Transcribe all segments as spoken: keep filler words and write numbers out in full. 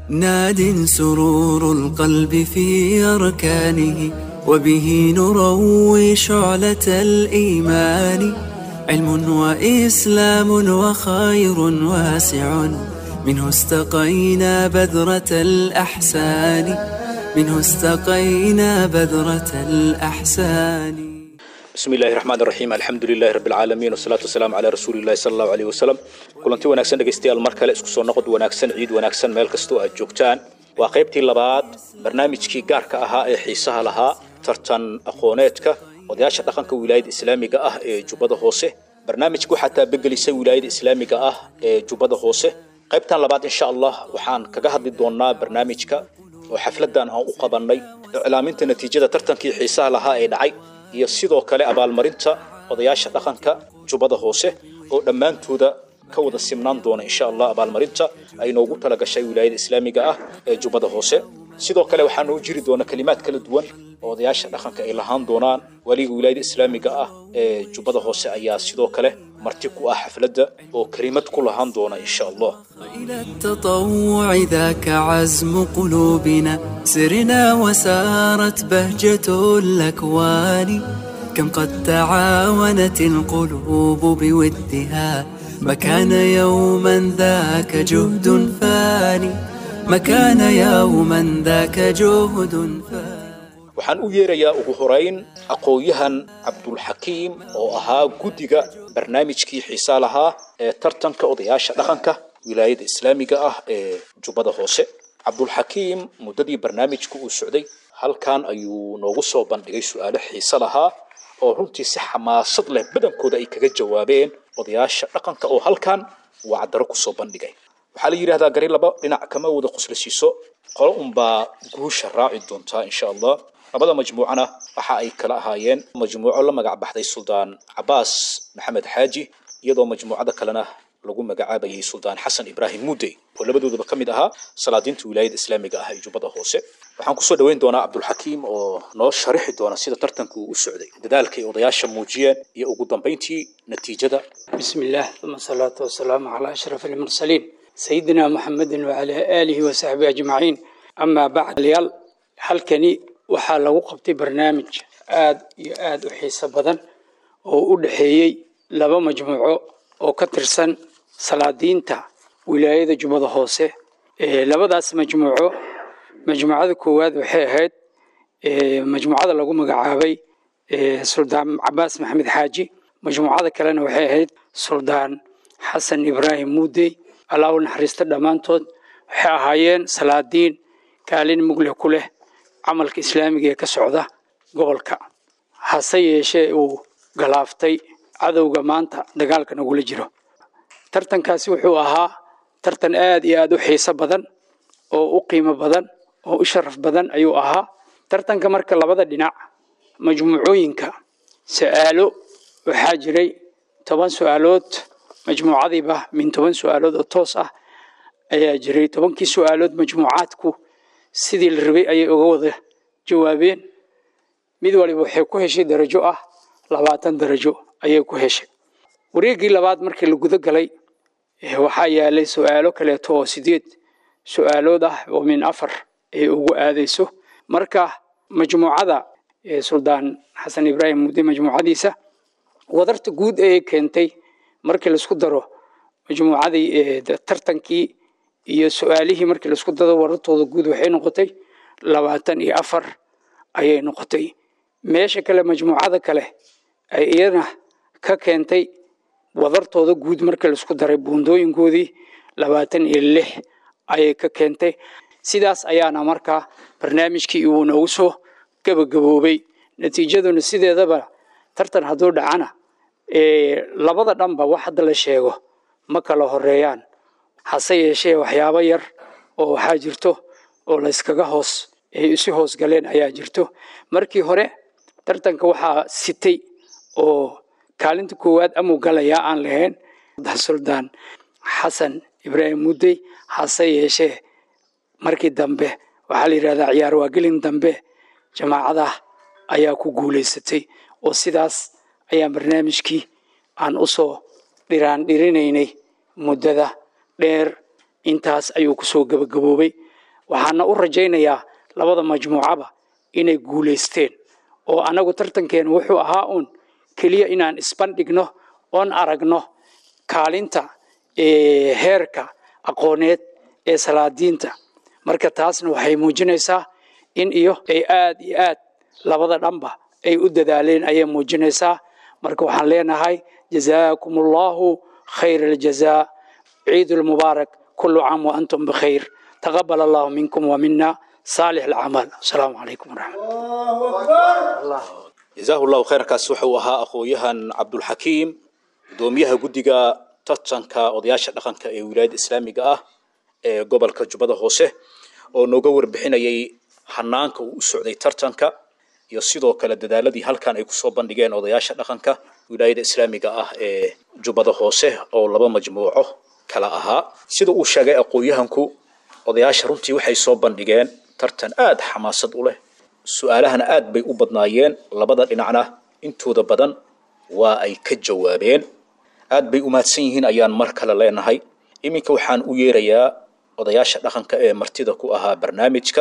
ناد سرور القلب في أركانه وبه نروي شعلة الإيمان علم وإسلام وخير واسع منه استقينا بذرة الأحسان منه استقينا بذرة الأحسان. بسم الله الرحمن الرحيم الحمد لله رب العالمين والصلاة والسلام على رسول الله صلى الله عليه وسلم. kulanti wanaagsan dhageystayaal mar kale isku soo noqod wanaagsan ciid wanaagsan meel kasto aad joogtaan waa qaybtii labaad barnaamijkii gaarka ahaa ee xiisaha lahaa tartan aqooneedka odayaasha dhaqanka wilaayada islaamiga ah ee Jubbada Hoose barnaamijku xataa begelisay wilaayada islaamiga ah ee Jubbada Hoose qaybtan labaad insha Allah waxaan kaga hadli doonaa barnaamijka oo xafladan aan u qabanay iclaaminta natiijada tartankii xiisaha lahaa ee dhacay iyo sidoo kale abaalmarinta odayaasha dhaqanka Jubbada Hoose oo dhamaantooda ka wada simnaan doona insha Allah abaalmarinta ay noogu tala gashay wilaayada islaamiga ah ee Jubbada Hoose sidoo kale waxaan u jiri doona kalimaad kala duwan oo odayaasha dhaqanka ay lahaan doonaan waliga wilaayada islaamiga ah ee Jubbada Hoose ayaa sidoo kale marti ku ah xafladda oo kalimad ku lahaan doona insha Allah. إلى التطوع ذاك عزم قلوبنا سرنا وسارت بهجة الأكوان كم قد تعاونت القلوب بودها ما كان يوما ذاك جهد فاني ما كان يوما ذاك جهد فاني. waxaan u yeerayaa ugu horeyn aqoonyahan Abdul Hakim oo ahaa gudiga barnaamijkii xiisaha lahaa ee tartanka odayaasha dhaqanka wilaayada islaamiga ah ee Jubbada Hoose. Abdul Hakim mudadii barnaamijku uu socday halkan ayuu noogu soo bandhigay su'aalo xiiso lahaa oo runtii si xamaasad leh badankooda ay kaga jawaabeen odayaasha dhaqanka oo halkan wacdaro ku soo bandhigay. waxaa la yiraahdaa gari laba dhinac kama wada qoslasiiso qolo unba guusha raaci doonta insha Allah. labada majmuucana waxa ay kala ahaayeen majmuuco la magac baxday Suldaan Abbas Maxamed Xaaji iyadoo majmuucada kalena lagu magacaabayay Suldaan Xasan Ibrahim Mudey oo labadoodaba kamid ahaa salaadiinta wilaayada islaamiga ah ee Jubbada Hoose. waxaan ku soo dhaweyn doonaa Abdul Hakim oo noo sharixi doona sida tartanku u socday dadaalka ay odayaasha muujiyeen iyo ugu dambeyntii natiijada. bismillah thumma salatu wassalamu ala ashrafil mursalin sayyidina Muhammadin wa ala alihi wa sahbihi ajma'in amma ba'd. liyal halkani waxaa lagu qabtay barnaamij aad iyo aad u xiiso badan oo u dhaxeeyay laba majmuuco oo ka tirsan salaadiinta wilaayada Jubbada Hoose. ee labadaas majmuuco majmuucada koowaad waxay ahayd ee majmuucada lagu magacaabay ee Suldaan Abbas Maxamed Xaaji, majmuucada kalena waxay ahayd Suldaan Xasan Ibrahim Mudey. Allah u naxariisto dhamaantood waxay ahaayeen salaadiin kaalin mugle ku leh camalka islaamiga ee ka socda gobolka. hase yeeshee uu galaaftay cadowga maanta dagaalka nagula jiro. tartankaasi wuxuu ahaa tartan aad iyo aad u xiiso badan oo u qiimo badan oo u sharaf badan ayuu ahaa. tartanka marka labada dhinac majmuucooyinka su'aalo waxaa jiray toban su'aalood majmuucadiiba min toban su'aalood oo toos ah ayaa jiray. tobankii su'aalood majmuucaadku sidii la rabay ayay uga wada jawaabeen. mid waliba waxay ku heshay darajo ah labaatan darajo ayay ku heshay. wareegii labaad markii la guda galay waxaa yaalay su'aalo kale oo sideed su'aalood ah oo min afar ay ugu aadayso. marka majmuucada Suldaan Xasan Ibrahim Mudey majmuucadiisa wadarta guud ee keentay markii la isku daro majmuucadii tartankii iyo su'aalihii markii la isku daro wadartooda guud waxay noqotay labaatan iyo afar ayay noqotay. meesha kale majmuucada kale ay iyana ka keentay wadartooda guud markii la isku daray buundooyinkoodii labaatan iyo lix ayay ka keentay. sidaas ayaana markaa barnaamijkii uu noogu soo gabagaboobay. natiijaduna sideedaba tartan hadduu dhacana ee labada dhanba wax hadda la sheego ma kala horeeyaan. hase yeeshee waxyaabo yar oo waxaa jirto oo la iskaga hoos ay isu hoos galeen ayaa jirto. markii hore tartanka waxaa sitay oo kaalinta koowaad amuu galayaa aan lahayn Suldaan Xasan Ibrahim Mudey. hase yeeshee markii dambe waxaa la yiraahdaa ciyaar waa gelin dambe jamaacada ayaa ku guuleysatay oo sidaas ayaa barnaamijkii aan u soo dhiraan dhirinaynay muddada dheer. intaas ayuu ku soo gabagaboobay. waxaana u rajaynayaa labada majmuucaba inay guulaysteen oo anagu tartankeenu wuxuu ahaa uun keliya inaan isbandhigno oon aragno kaalinta heerka aqooneed ee salaadiinta marka taasna waxay muujinaysaa in iyo ay aad iyo aad labada dhanba ay u dadaaleen ayay muujinaysaa marka waxaan leenahay jazaakumullahu khayr aljazaa ciid mubaarak kullu caam wa antum bikhayr taqabbal allahu minkum wa minna صالح العمل السلام عليكم ورحمة الله جزاه الله خير kaas wuxuu ahaa aqooyahan Abdul Hakim doomiyaha gudiga tartanka odayaasha dhaqanka ee wilaayada islaamiga ah ee gobolka Jubbada Hoose oo nooga warbixinayay hanaanka uu u socday tartanka iyo sidoo kale dadaaladii halkan ay ku soo bandhigeen odayaasha dhaqanka wilaayada islaamiga ah ee Jubbada Hoose oo laba majmuuco kala ahaa sida uu sheegay aqooyahanku odayaasha runtii waxay soo bandhigeen tartan aad xamaasad u leh su'aalahana aad bay u badnaayeen labada dhinacna intooda badan waa ay ka jawaabeen aad bay u maadsan yihiin ayaan mar kale leenahay iminka waxaan u yeerayaa odayaasha dhaqanka ee martida ku ahaa barnaamijka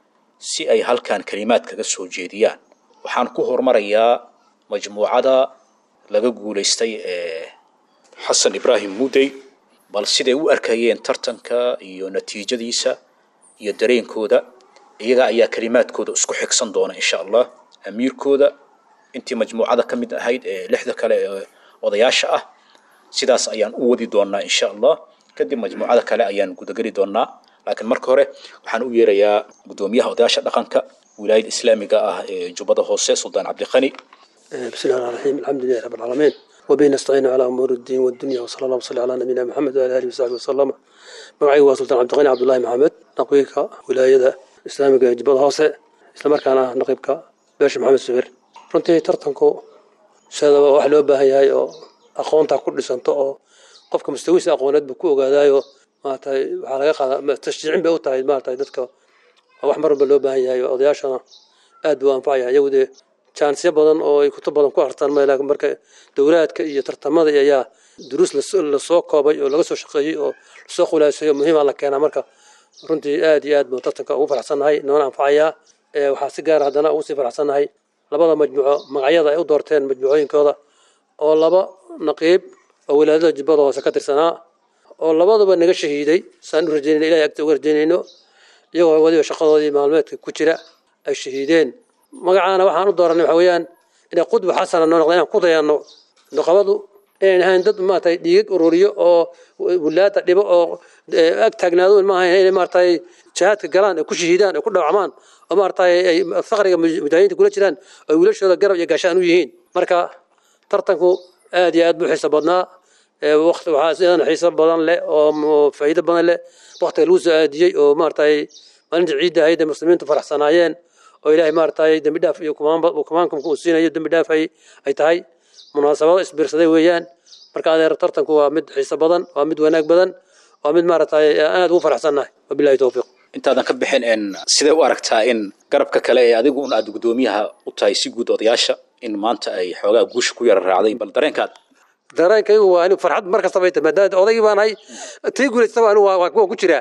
si ay halkan kalimaad kaga soo jeediyaan waxaan ku hormarayaa majmuucada laga guuleystay ee Xasan Ibrahim Mudey bal siday u arkayeen tartanka iyo natiijadiisa iyo dareenkooda iyaga ayaa kalimaadkooda isku xigsan doona insha Allah amiirkooda intii majmuucada kamid ahayd ee lixda kale ee odayaasha ah sidaas ayaan u wadi doonaa insha Allah kadib majmuucada kale ayaan gudagali doonaa laakiin marka hore waxaan u yeerayaa gudoomiyaha odayaasha dhaqanka wilaayada islaamiga ah ee Jubbada Hoose Sultan Abdi Qani bismillahir rahmanir rahim alhamdulillahi rabbil alamin وبين نستعين على أمور الدين والدنيا وصلى الله وسلم على نبينا محمد وعلى آله وصحبه وسلم معي وسلطان عبد الغني عبد الله محمد نقيبك ولاية إسلامك جبل هوسة إسلام كان نقيبك باش محمد سفير runtii tartanku sida wax loo baahan yahay oo aqoonta ku dhisanto oo qofka mustawiisa aqooneed ku ogaadayo maatay waxa laga qaadaa tashjiicin bay u tahay maatay dadka wax marba loo baahan yahay odayaashana aad buu anfacaya iyagoo chance badan oo ay kutub badan ku artaan meelaha marka dawladka iyo tartamada ayaa duruus la soo koobay oo laga soo shaqeeyay oo soo khulaasayo muhiim ah la keenaa marka runtii aad iyo aad buu tartanka ugu faraxsanahay noona anfacaya ee waxa si gaar ah hadana ugu sii faraxsanahay labada majmuuco magacyada ay u doorteen majmuucooyinkooda oo laba naqiib oo wilaayada Jubbada Hoose ka tirsanaa oo labaduba naga shahiiday saan u rajeynay ilaahay agta uga rajeynayno iyagoo wadiba shaqadoodii maalmeedka ku jira ay shahiideen magacaana waxaan u dooranay waxa weeyaan inay qudba xasan noo noqdaan ku dayano naqabadu in ahaan dad maatay dhiig ururiyo oo walaada dhibo oo ag taagnaado ma ahayn inay maartay jihadka galaan ku shahiidaan ku dhawacmaan oo maartay ay faqriga mujaahidiinta kula jiraan oo wiilashooda garab iyo gaashaan u yihiin marka tartanku aad iyo aad buu xiiso badnaa waqti waxa sidaan xiiso badan leh oo faa'iido badan leh waqti lagu soo aadiyay oo maartay maalinta ciidda ay muslimiintu faraxsanaayeen oo ilaahay maartay dambi dhaaf iyo kumaanba kumaankum ku siinayo dambi dhaaf ay ay tahay munaasabad isbiirsaday weeyaan marka adeer tartanku waa mid xiiso badan waa mid wanaag badan waa mid maartay aad ugu faraxsanahay wabillahi tawfiiq intaadan ka bixin in sidee u aragtaa in garabka kale ee adigu un aad gudoomiyaha u tahay si guud odayaasha in maanta ay xoogaa guush ku yar raacday bal dareenkaad dareenkaygu waa inuu farxad mar kasta bay tahay odaygii baan hay tii guuleystay waa ku jira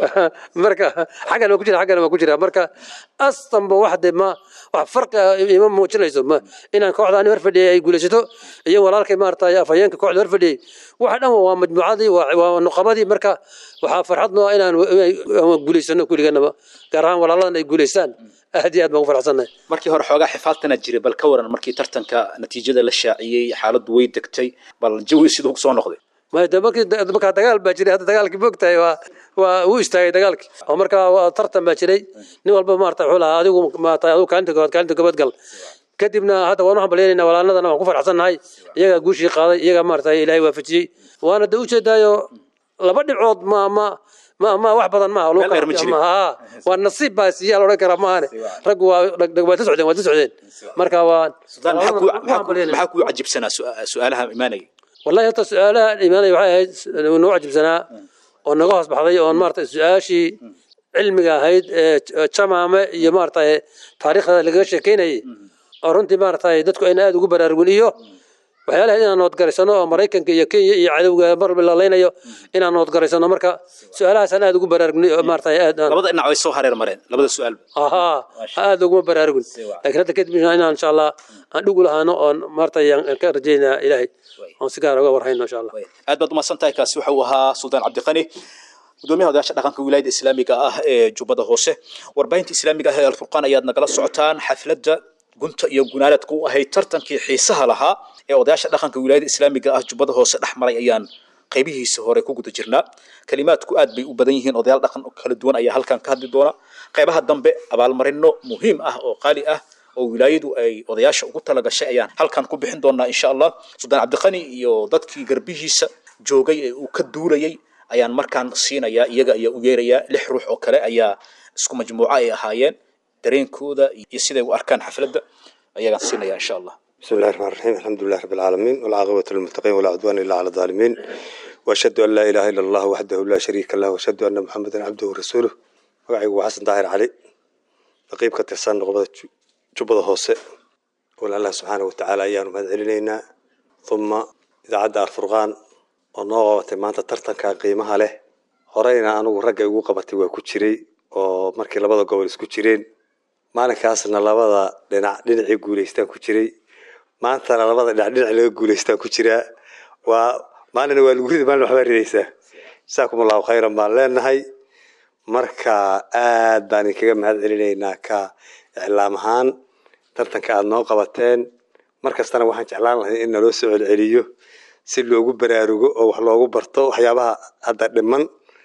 marka xaggan waa ku jira xaggan waa ku jira marka astanba waxde ma wax farq ima muujinayso ma inaan kooxda aan hor fadhiyay ay guuleysato iyo walaalkay maartay afayeenka kooxda hor fadhiyay waxa dhan waa majmuucadii waa nuqabadii marka waxa farxadno inaan guuleysano kuliganaba gaar ahaan walaaladan ay guuleystaan aad iyo aad baan u faraxsanahay markii hore xoogaa xifaaltana jiray bal ka waran markii tartanka natiijada la shaaciyay xaaladdu way degtay bal jawi sidoo soo noqday ما دمك دمك دجال باجري هذا دجال كبوكتاي و ويستاي دجالك ومركا ترتم باجري نول بمارتا حولها هذه ما تايو كانت كانت قبض قل كدبنا هذا وانا بلينا ولا انا انا كفر حسن هاي iyaga guushi qaaday iyaga maartay ilaahay waafajiyay waana dawjadayo laba dhibcood ma ma ما ما واحد بدن ما لو كان ما والنصيب بس يا لو كان ما رق ودق تسعدين وتسعدين مركا وان سودان حكوا حكوا عجب سنه سؤالها ايماني والله يا سؤالها ايماني waxay noo عجب سنه oo naga hoos baxday oo maartay su'aashi cilmiga ahayd ee jamaame iyo maartay taariikhda laga sheekeynay oo runtii maartay dadku ay aad ugu baraarugin iyo waxyaalaha inaan nood garaysano oo Mareykanka iyo Kenya iyo cadawga marba la leenayo inaan nood garaysano marka su'aalahaas aan aad ugu baraarugno maartay aad labada dhinac way soo hareer mareen labada su'aal aha aad ugu baraarugno laakiin hadda kadib insha Allah aan dhugu lahaano oo maartay aan ka rajeynaa Ilaahay oo si gaar ah uga warhayno insha Allah aad baad umaadsantahay kaasi waxa uu ahaa Sultan Cabdiqani gudoomiyaha odayaasha dhaqanka wilaayada islaamiga ah ee Jubbada Hoose warbaahinta islaamiga ah ee Al-Furqaan ayaad nagala socotaan xafladda gunta iyo gunaanadku ahay tartankii xiisaha lahaa ee odayaasha dhaqanka wilaayada islaamiga ah Jubbada Hoose dhaxmaray ayaan qaybihiisa hore ku guda jirnaa kalimaadku aad bay u badan yihiin odayaal dhaqan kala duwan ayaa halkan ka hadli doona qaybaha dambe abaalmarino muhiim ah oo qaali ah oo wilaayadu ay odayaasha ugu tala gashay ayaan halkan ku bixin doonaa insha Allah Sultan Cabdiqani iyo dadkii garbihiisa joogay ee uu ka duulayay ayaan markaan siinayaa iyaga ayaa u yeerayaa lix ruux oo kale ayaa isku majmuuca ay ahaayeen dareenkooda iyo siday u arkaan xafladda ayagaan siinayaa insha Allah بسم الله الرحمن الرحيم الحمد لله رب العالمين والعاقبة للمتقين ولا عدوان إلا على الظالمين وأشهد أن لا إله إلا الله وحده لا شريك له وأشهد أن محمدا عبده ورسوله وعي وحسن ظاهر علي نقيب كترسان نقبض جبض هوسة ولا الله سبحانه وتعالى أيام هذا علينا ثم إذا عدى الفرقان ونوغة ما أنت ترتن كقيمها له هرينا أنا ورجع وقبتي وكتشري ومركي لبضة قول اسكتشرين ما أنا كاسنا لبضة لنا لنا يقول يستان كتشري maanta labada dhinac dhinac laga guuleystaa ku jira waa maalin waa lagu riday maalin waxba ridaysa saakum Allahu khayran baan leenahay marka aad baan kaga mahad celinaynaa ka iclaam ahaan tartanka aad noo qabateen markastana waxaan jeclaan lahaa in loo soo celiyo si loogu baraarugo oo wax loogu barto waxyaabaha hadda dhiman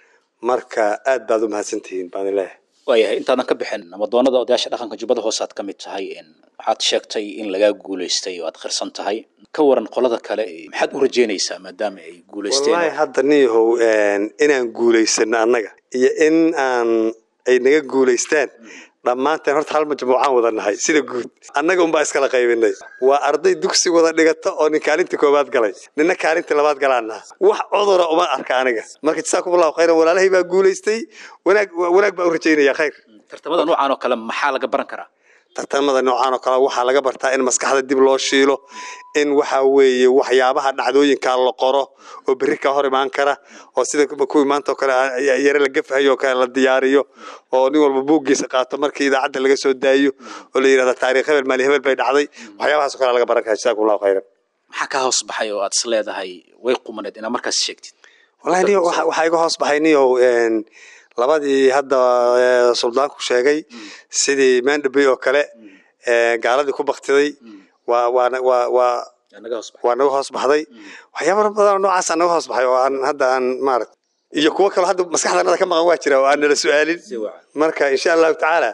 marka aad baad u mahadsantihiin baan ilaahay waayahay intaadan ka bixin namadoonada odayaasha dhaqanka Jubbada Hoose aad ka mid tahay in waxaad sheegtay in laga guuleystay oo aad khirsan tahay ka waran qolada kale maxaad u rajeynaysaa maadaama ay guuleysteen wallahi hadda niyahow inaan guuleysano annaga iyo in aan ay naga guuleystaan dhammaanteen horta hal majmuucaan wada nahay sida guud annaga unbaa iskala qaybinay waa arday dugsi wada dhigata oo nin kaalinta koobaad galay ninna kaalinta labaad galaana wax cudura uma arka aniga marka jazaakum Allahu khayran walaalahay baa guuleystay wanaag wanaag baa u rajeynaya khayr tartamada noocan oo kale maxaa laga baran karaa tartamada noocan oo kale waxa laga bartaa in maskaxda dib loo shiilo in waxa weeye waxyaabaha dhacdooyinka la qoro oo bari ka hor imaan kara oo sida kuwii maanta oo kale yare la gafayo kale la diyaariyo oo nin walba buugiisa qaato markii idaacada laga soo daayo oo la yiraahdo taariikh hebel maali hebel bay dhacday waxyaabahaas oo kale laga baran karaa jazaakum Allahu khayran maxaa ka hoos baxay oo aad isleedahay way qumaneed ina markaas sheegtid wallahi waxa iga hoos baxay niyo een labadii hadda suldaanku sheegay sidii Mandabay oo kale ee gaaladii ku baqtiday waa waa waa waa waa naga hoos baxday waxyaabo badan noocaas naga hoos baxay oo aan hadda aan maarag iyo kuwa kale hadda maskaxdana ka maqan waa jira oo aan la su'aalin marka insha Allah ta'ala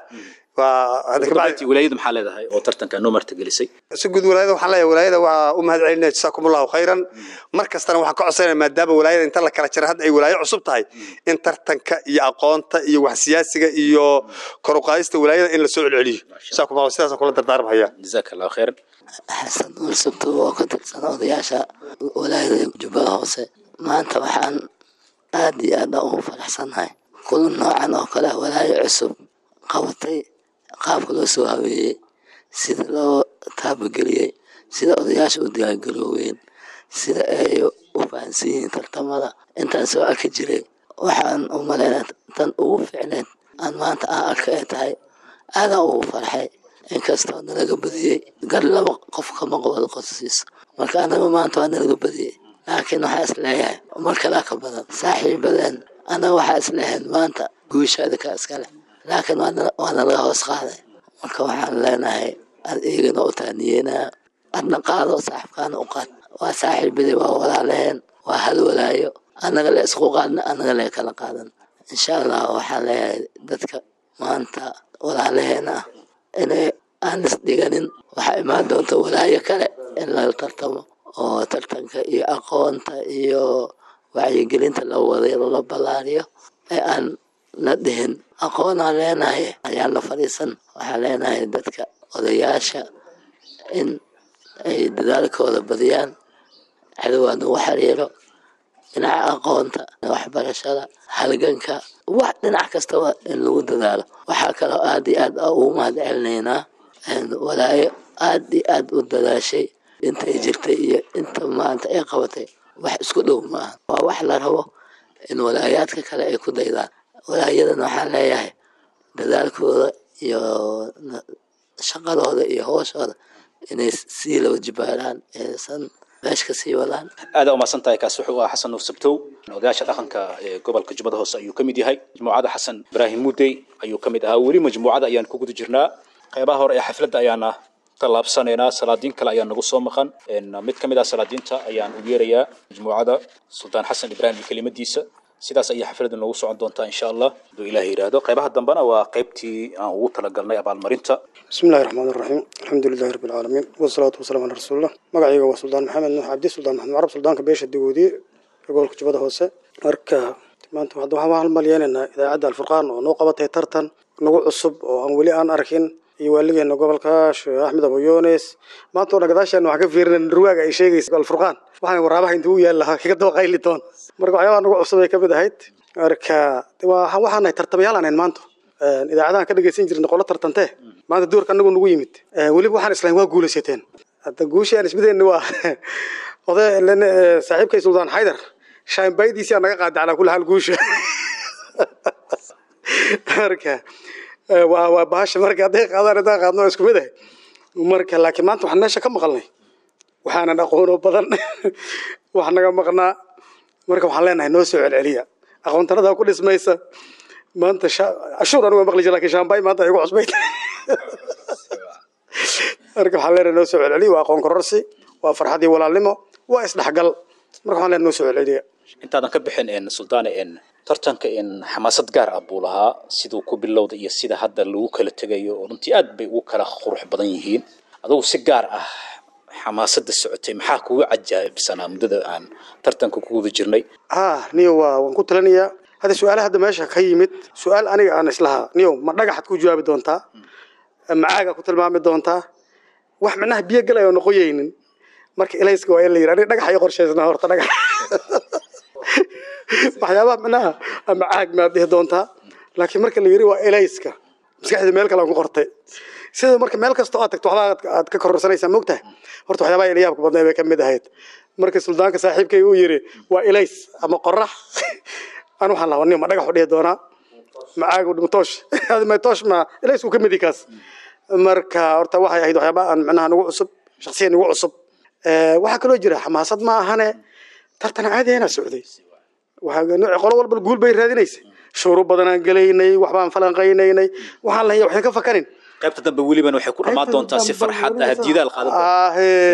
waa hada ka bacdi wilaayada maxaa leedahay oo tartanka noo marti gelisay si guud wilaayada waxaan leeyahay wilaayada waa u mahad celinaa jazaakum Allahu khayran markastana waxaan ka codsanaa maadaama wilaayada inta la kala jira hadda ay wilaayo cusub tahay in tartanka iyo aqoonta iyo wax siyaasiga iyo kor u qaadista wilaayada in la soo celiyo jazaakum Allahu sidaas kula dardaarmaya jazakallahu khayran xasan warsabto oo ka tirsan odayaasha wilaayada Jubbada Hoose maanta waxaan aad iyo aad ugu faraxsanahay kulan noocan oo kale wilaayo cusub qabatay qaabka loo soo habeeyay sida loo taabageliyay sida odayaasha u diyaargarooween sida ay u fahansiin tartamada intaan soo arki jiray waxaan u maleynaa tan ugu fiicneed aan maanta aan arkay tahay aadaan ugu farxay inkastoo nalaga badiyay gar laba qof kama qabo qosiis marka anaga maanta waa nalaga badiyay laakiin waxaa isleeyahay mar kale ka badan saaxiibadan anaga waxaa isleeyahay maanta guushaada ka iskale laakiin waana laga hoos qaaday marka waxaan leenahay aad eegana u taaniyeynaa adna qaado saaxiibkaana u qaad waa saaxiibadii waa walaalaheen waa hal walaayo annaga la isku qaadna annaga la kala qaadan insha Allah waxaan leeyahay dadka maanta walaalaheena inay aan isdhiganin waxaa imaan doonta walaayo kale in la tartamo oo tartanka iyo aqoonta iyo wacyigelinta la waday la ballaariyo ee aan la dhihin aqoonaan leenahay ayaan la fadhiisan waxaan leenahay dadka odayaasha in ay dadaalkooda badiyaan cadowgaana u xiriiro dhinaca aqoonta waxbarashada halganka wax dhinac kastaba in lagu dadaalo waxaa kaloo aad iyo aad ugu mahad celinaynaa walaayo aad iyo aad u dadaashay intay jirtay iyo inta maanta ay qabatay wax isku dhow maaha. waa wax la rabo in walaayaadka kale ay ku daydaan. walaayadan waxaan leeyahay dadaalkooda iyo shaqadooda iyo hawshooda inay sii loo jibaaraan aysan meesha ka sii wadaan. aada umahadsan tahay. kaasi wuxuu ahaa xasan nuur sabtow, odayaasha dhaqanka ee gobolka jubbada hoose ayuu ka mid yahay. majmuucada xasan ibraahim mudey ayuu ka mid ahaa. weli majmuucada ayaan ku guda jirnaa. qaybaha hore ee xafladda ayaana tallaabsanaynaa. salaadiin kale ayaa nagu soo maqan. mid ka mid ah salaadiinta ayaan u yeerayaa majmuucada suldaan xasan ibraahim iyo kelimadiisa. sidaas ayay xafladdu noogu socon doontaa insha allah hadduu ilaahay yidhaahdo. qaybaha dambena waa qaybtii aan ugu talagalnay abaalmarinta. بسم الله الرحمن الرحيم الحمد لله رب العالمين والصلاة والسلام على رسول الله. مقعيقة وسلطان محمد نوح عبدي سلطان محمد عرب سلطان كبيش الدودي يقول كجبده هوسه أركا ما أنتم هذا هو المليان إن إذا عدى الفرقان ونوقبته ترتن نوع الصب وأنولي أن أركين يولي إنه قبل كاش أحمد أبو يونس ما أنتم نقداش إنه حكي في الرواق أي شيء يقول الفرقان وحنا ورابح أنتوا يلا كده قايل تون مرقوا عيال نوع الصب كبده هيت أركا وحنا ترتب يلا إن ما أنتم إذا عدنا كده جالسين جرنا قلة ترتنته ما أنت دور كنا نقول نقيمت ولي بوحنا إسلام واقول شيئين التجوش يعني سبده إنه هذا لأن صاحب كي سلطان حيدر شاين بايدي سي أنا قاعد على كل هالجوش مركا وباش مركا دقيق هذا ده قاعد نوع سكوبده ومركا لكن ما أنتم حنا شكم مغلي وحنا نقول بدن وحنا كم مغنا مركا وحلينا نوسع العليا أخوان ترى ده كل اسمه يسا ما أنت شا أشور أنا مغلي جلاك شامباي ما أنت يقول عصبيت أركب حلينا نوسع العليا وأقوم كرسي وفرحتي ولا لما وإصلاح قل مركب حلينا نوسع العليا. أنت هذا كبحن إن سلطان إن ترتنك إن حماسة جار أبولها سيدو كوبلود يسيد هذا اللوك اللي تجيو أنتي أد بيوكل خروح بدنيهين هذا سجار أه حماسة السعودية محاكو عجائب سنة مدة عن ترتنك كود جرني. آه نيو وانكنت لنيا هذا سؤال هذا ماشي خيمت سؤال أنا أنا إسلها نيو ما نجحت كوجو جواب دونتا معاك كنت المعمد دونتا واحد منها بيجلا ونقويين مرك إليس قوي اللي يعني نجح يقرش شيء نهار تنجح waxyaabaha manaha ama caag ma dhih doonta laakiin marka la yiri waa Elayska maskaxda meel kale aan ku qortay sida marka meel kasto aad tagto waxa aad ka kororsanaysaa moogtahay horta waxyaabaha Eliyaab ku badnaa bay ka mid ahayd marka suldaanka saaxiibkay uu yiri waa Elays ama qorax aan waxa la wadnay ma dhagax u dhih doona ma caag u dhimtoosh hada ma toosh ma Elays uu ka mid kaas marka horta waxay ahayd waxyaabaha aan manaha nagu cusub shakhsiyan nagu cusub ee waxa kale oo jira xamaasad ma ahane tartan caadi ah Sacuudi waxa nooc qolo walba guul bay raadinaysa shuruub badan aan galeynay waxbaan falanqeynay waxaan la yahay ka fakarin qaybta dambe waliba waxay ku dhamaan doontaa si farxad ah diidaal qaado ah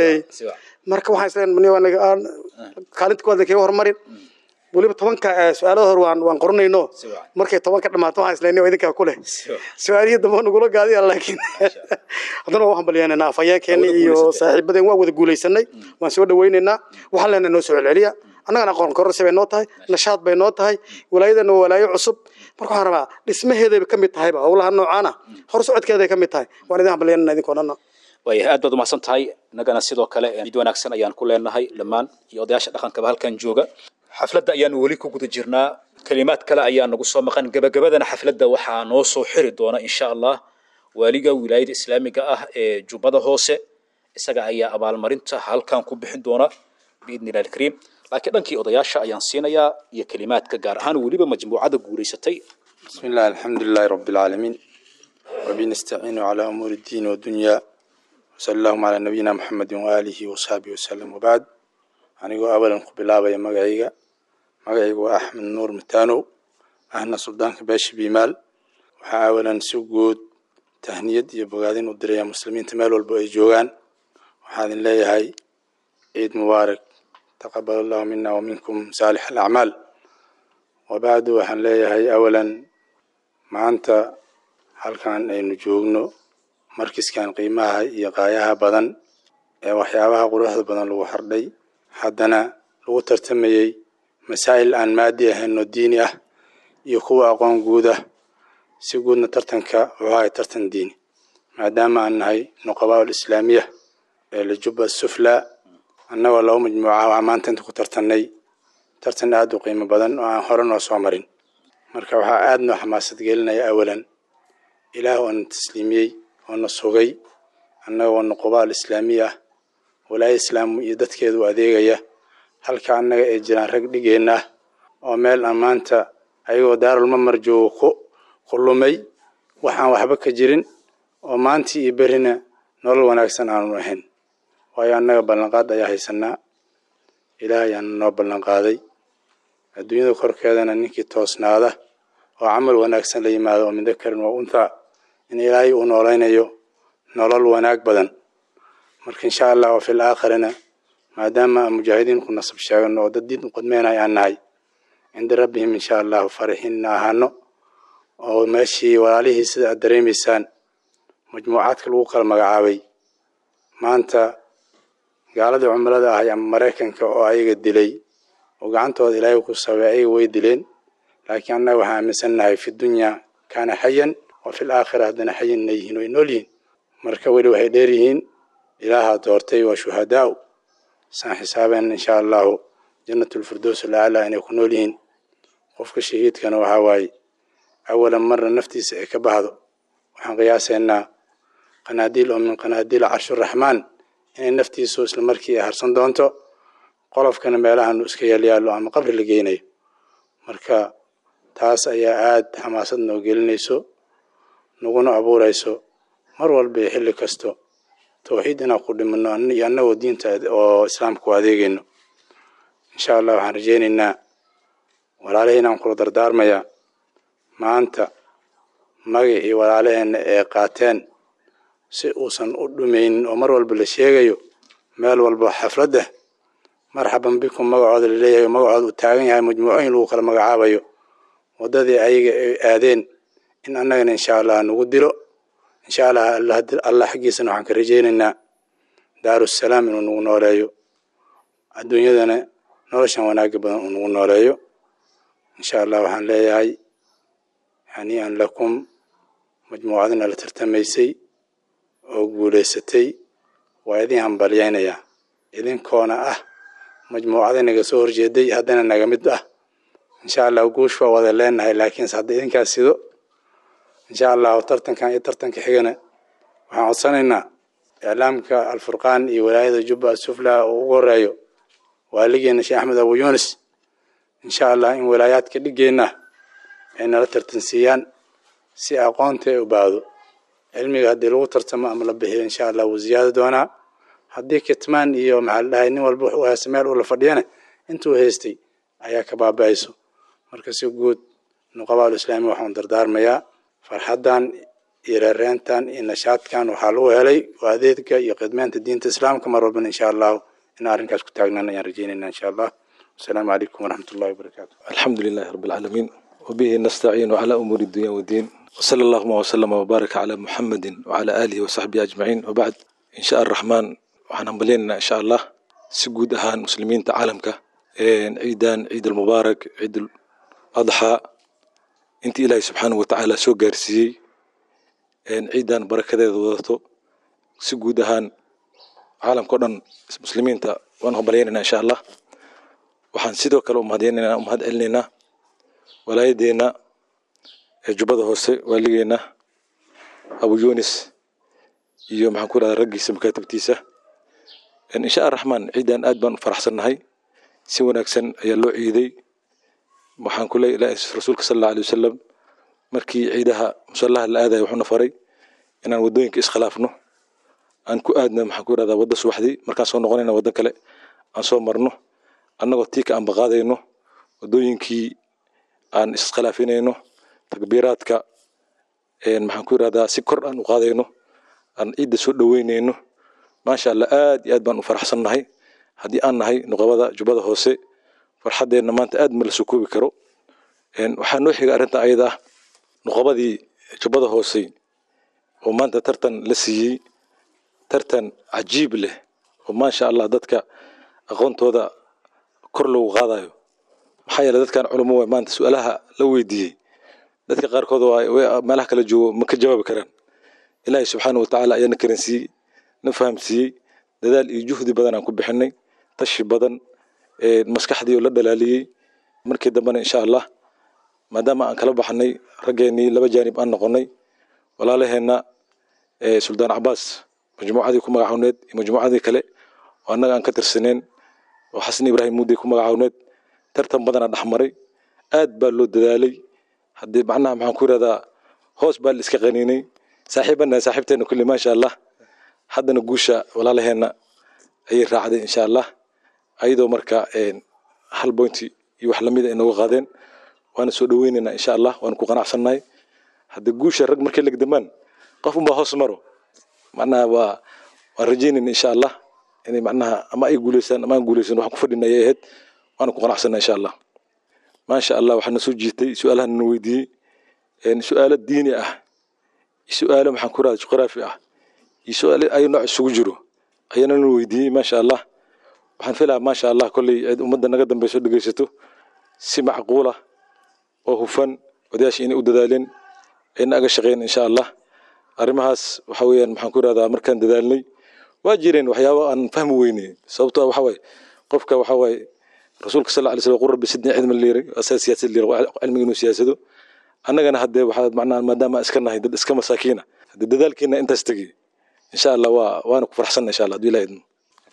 marka waxaan isleen mani waan kaalinta kooda ka hormarin waliba tobanka su'aalaha hor waan waan qornayno markay tobanka dhamaato waxaan isleen idinka ku leh su'aalihi dambe nagula gaadiy laakiin hadana waxaan baliyeenaa afayeenkeena iyo saaxiibadeen waa wada guuleysanay waan soo dhaweynaynaa waxaan leenahay noo soo celiya annagana aqoon kororsi bay noo tahay nashaad bay noo tahay walaayadana walaayo cusub marka waxaan rabaa dhismaheeda ka mid tahay hawlaha noocaana hor socodkeeda ka mid tahay waan idin hambalyeynaa idin koonana way aad baad u mahadsan tahay nagana sidoo kale mid wanaagsan ayaan ku leenahay dhammaan iyo odayaasha dhaqanka halkan jooga xafladda ayaan wali ku guda jirnaa kalimaad kale ayaa nagu soo maqan gabagabadana xafladda waxaa noo soo xiri doona insha Allah waliga wilaayada islaamiga ah ee Jubbada Hoose isaga ayaa abaalmarinta halkan ku bixin doona biidnillaahil kariim laakiin dhankii odayaasha ayaan siinayaa iyo kalimaadka gaar ahaan waliba majmuucada guuleysatay. bismillaah alxamdulillaahi rabbil aalamiin wa binastaciinu calaa umuuri diin wa dunya sallallahu ala nabiyina muhammadin wa alihi wa sahbihi wa sallam wa ba'd anigoo awalan ku bilaabaya magacayga magacaygu waa Axmed Nuur Mataano ahna suldaanka beesha Biimaal waxaa awalan si guud tahniyad iyo bogaadin u diraya muslimiinta meel walba ay joogaan waxaan leeyahay ciid mubaarak تقبل الله منا ومنكم صالح الأعمال وبعد وحن ليه أولا ما أنت هل كان أي نجومنا مركز كان قيمها يقايها بدن وحيابها قروح بدن لو حردي حدنا لو ترتمي مسائل عن مادية إنه الدينية يقوى أقوم جودة سيقولنا ترتنك وهاي ترتن ديني ما دام أنها نقباء الإسلامية للجبة السفلى annagoo laba majmuuca maanta inta ku tartanay tartan aad u qiimo badan oo aan hore noo soo marin marka waxaa aad noo xamaasad gelinaya awalan ilaah oo tasliimiyay oo na sugay annagoo nuqbaa islaamiya walaayada islaam iyo dadkeedu adeegaya halka annaga ay jiraan rag dhigeenna oo meel aan maanta ayagoo daarul mamar joogo ku lumay waxaan waxba ka jirin oo maantii iyo berrina nolol wanaagsan aanu ahayn waayo annaga ballanqaad ayaa haysanaa ilaahay aan noo ballanqaaday adduunyada korkeedana ninkii toosnaada oo camal wanaagsan la yimaado oo min dakarin waa unthaa in ilaahay uu noolaynayo nolol wanaag badan marka insha allah wa fil aakhirina maadaama mujaahidiin ku nasab sheegano oo dad diin u qadmeynaya aan nahay cinda rabbihim insha allah farixiinna ahaano oo meeshii walaalihii sida aad dareemaysaan majmuucaadka lagu kala magacaabay maanta gaaladii cumrada ahay ama maraykanka oo ayaga dilay oo gacantooda ilaahay ku sabay ayaga way dileen laakiin annaga waxaan aaminsannahay fi dunya kaana xayan wa fil aakhira haddana xayan inay yihiin way nool yihiin marka weli waxay dheer yihiin ilaaha doortay waa shuhadaa saan xisaabeen insha allahu jannatul firdaws al-aala inay ku nool yihiin qofka shahiidkana waxaa waaye awalan marna naftiisa ay ka bahdo waxaan qiyaasaynaa qanaadiil oo min qanaadiil carshuraxmaan inay naftiisu isla markii ay harsan doonto qolofkana meelahan iska yaalyaalo ama qabri la geynayo marka taas ayaa aad xamaasad noo gelinayso naguna abuurayso mar walba iyo xilli kasto tawxiid inaan ku dhimano iyo annagoo diinta oo islaamka u adeegayno insha allah waxaan rajaynaynaa walaalahii inaan kula dardaarmaya maanta magacii walaalaheenna ee qaateen si uusan u dhumaynin oo mar walba la sheegayo meel walba xafladda marxaban bikum magacooda la leeyahay magacooda uu taagan yahay majmuucooyin lagu kala magacaabayo waddadii ayaga ay aadeen in annagana insha allah nagu dilo insha allah allah xaggiisana waxaan ka rajaynaynaa daarussalaam inuu nagu nooleeyo adduunyadana noloshan wanaagga badan uu nagu nooleeyo insha allah waxaan leeyahay hanii'an lakum majmuucadina la tartamaysay oo guulaysatay waa idin hambalyaynayaa idinkoona ah majmuucada naga soo horjeeday haddana naga mid ah insha allah guush waa wada leenahay laakiinse hadda idinkaas sido insha allah tartankan iyo tartanka xigana waxaan codsanaynaa iclaamka alfurqaan iyo walaayada jubba sufla oo ugu horeeyo waaligeena sheekh axmed abu yunis insha allah in walaayaadka dhigeenna ay nala tartansiiyaan si aqoonta ay u baado cilmiga haddii lagu tartamo ama la bixiyo insha allah wuu ziyaado doonaa haddii kitmaan iyo maxaa la dhahay nin walba wuxuu haysta meel uu la fadhiyana intuu haystay ayaa ka baaba'ayso marka si guud nuqabaa islaami waxaan dardaarmayaa farxaddan iyo reereentan iyo nashaadkan waxaa lagu helay waa adeegga iyo khidmeenta diinta islaamka mar walbana insha allahu in arrinkaas ku taagnaan ayaan rajaynayna insha allah wasalaamu calaykum waraxmat ullahi wabarakaatu alxamdu lilahi rabbi alcaalamiin wabihi nastaciinu calaa umuuri dunya wadiin وصلى اللهم وسلم وبارك على محمد وعلى آله وصحبه أجمعين وبعد إن شاء الرحمن وحنا مبلينا إن شاء الله سجود أهان مسلمين تعالمك عيدان عيد المبارك عيد الأضحى أنت إلهي سبحانه وتعالى سو قارسي عيدان بركة ذوذته سجود أهان عالم كلن مسلمين تا وأنا مبلينا إن شاء الله وحن سيدو كلو مهدينا ومهد علينا ولا يدينا jubbada hoose waaligeena abu yunis iyo maxaan ku radaa raggiisa makaatibtiisa insha allah raxmaan ciidan aad baan u faraxsannahay si wanaagsan ayaa loo ciiday waxaan ku leeyahay rasuulka sallallahu alayhi wasallam markii ciidaha musallaha la aaday wuxuu na faray inaan wadooyinka iskhilaafno aan ku aadna maxaan ku radaa wadda subaxdii markaan soo noqonayna wadda kale aan soo marno annagoo tiika aan baqaadayno wadooyinkii aan iskhilaafinayno takbiiraadka een maxaan ku yiraahdaa si kor aan u qaadayno aan ciidda soo dhaweynayno maasha Allah aad iyo aad baan u faraxsannahay haddii aan nahay nuqabada jubbada hoose farxadeena maanta aad ma la soo koobi karo een waxaa noo xiga arrinta ayada ah nuqabadii jubbada hoose oo maanta tartan la siiyey tartan cajiib leh oo maasha Allah dadka aqoontooda kor loogu qaadayo maxaa yeelay dadkan culimo way maanta su'aalaha la weydiiyey dadka qaarkood waa meelaha kala joogo ma ka jawaabi karaan ilaahay subxaanahu wa tacaala ayaana karansiiyey na fahamsiiyey dadaal iyo juhdi badan aan ku bixinay tashi badan maskaxdii oo la dhalaaliyey markii dambena insha allah maadaama aan kala baxnay raggeenii laba jaanib aan noqonay walaalaheenna suldaan cabaas majmuucadii ku magacawneed iyo majmuucadii kale oo annaga aan ka tirsaneen oo xasan ibraahim muudey ku magacawneed tartan badana dhexmaray aad baa loo dadaalay haddii macnaha maxaan ku yidhahdaa hoos baa la iska qaniinay saaxiibana saaxiibteena kulli maasha allah haddana guusha walaalaheenna ayay raacday insha allah ayadoo marka hal bointi iyo wax lamid ah inooga qaadeen waana soo dhaweynaynaa insha allah waana ku qanacsannahay hadda guusha rag markay legdamaan qof unbaa hoos maro macnaha waa waan rajaynayna insha allah inay macnaha ama ay guuleysaan ama aan guuleysan waxaan ku fadhina ayay ahayd waana ku qanacsannahay insha allah maasha allah waxaana soo jiitay su-aalahan na weydiiyey su-aalo diini ah su-aalo maxaan ku radaa juqraafi ah iyo su-aalo ay nooc isugu jiro ayana na weydiiyey maasha allah waxaan filayaa maasha allah kolley cid ummadda naga dambayso dhegaysato si macquul ah oo hufan odayaasha inay u dadaaleen ayna aga shaqeyn insha allah arrimahaas waxa weeyaan maxaan ku radaa markaan dadaalnay waa jireen waxyaabo aan fahmi weynay sababtoo waxa waaye qofka waxa waaye rasuulka sal alay slam qurra bisidni cilmi liiri asaa siyaasad liiri cilmiga inuu siyaasado annagana haddee waxaa macnaha maadaama iska nahay dad iska masaakiina haddee dadaalkiina intaas tegey insha allah waa waana ku faraxsanna insha allah hadduu ilaha idmo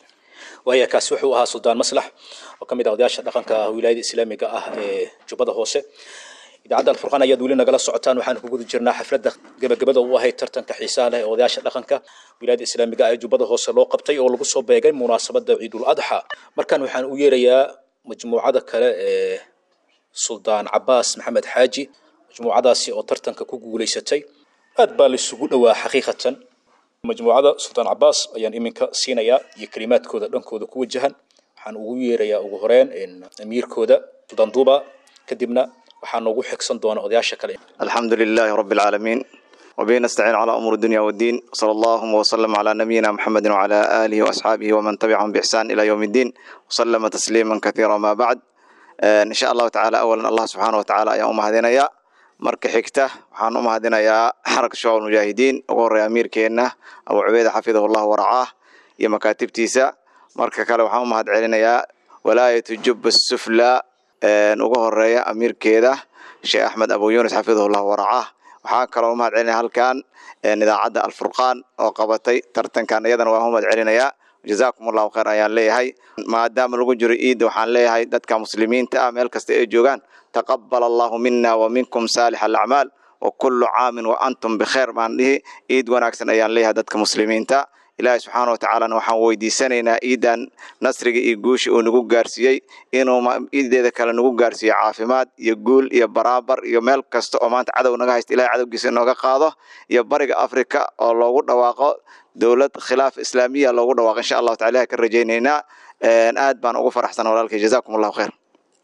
وهي كاس وحوها سلطان مصلح وكم إذا ودياش دقنك ولاية إسلامية آه جبهة هوسة إذا عدى الفرقان يدو لنا جلس سعتان وحنا كوجود جرنا حفلة جب جبهة وهي ترتن كحسالة ودياش دقنك ولاية إسلامية آه جبهة هوسة لو قبتي أو لقصة بيجي مناسبة عيد الأضحى مركان وحنا ويريا مجموعة كلا آه سلطان عباس محمد حاجي مجموعة سي أو ترتن كوجو ليستي أدبال السجود وحقيقة مجموعة سلطان عباس أيان إمينك سينايا يكلمات كودا دون كودا كوجهن حان ويريا يا أوغرين إن أمير كودا سلطان دوبا كدبنا وحان وجو حكسن دون أودياشة كلام. الحمد لله رب العالمين وبه نستعين على أمور الدنيا والدين صلى الله وسلم على نبينا محمد وعلى آله وأصحابه ومن تبعهم بإحسان إلى يوم الدين وسلم تسليما كثيرا ما بعد. آه إن شاء الله تعالى أولا الله سبحانه وتعالى يا أم هذين يا marka xigta waxaan u mahadinayaa xarag shawal mujaahidiin ugu horeeya amiirkeena Abu Ubayda xafidahullah wa ra'ah iyo makaatibtiisa marka kale waxaan u mahad celinayaa walaayatu Jubb as-Sufla ee ugu horeeya amiirkeeda Sheikh Ahmed Abu Yunus xafidahullah wa ra'ah waxaan kale u mahad celinayaa halkan idaacada Al-Furqaan oo qabatay tartankan iyadana waan u mahad celinayaa jazakumullahu khayr ayaan leeyahay maadaama lagu jiro ciid waxaan leeyahay dadka muslimiinta ah meel kasta ay joogaan تقبل الله منا ومنكم صالح الأعمال وكل عام وأنتم بخير من له إيد وناكسن أيان ليها دتك مسلمين تا إلهي سبحانه وتعالى نوحن ويدي سنينا إيدان نصرق إيقوش ونقو قارسيي إنو ما إيد ذاك نقو قارسي عافمات يقول يا برابر يا ملك كستو أمانت عدو نقاهست إلهي عدو قيسين نوغا قاضو يا برق أفريكا الله قد واقع دولة خلاف إسلامية الله قد واقع إن شاء الله تعالى كالرجينينا آد بان أغفر أحسن ولالك جزاكم الله خير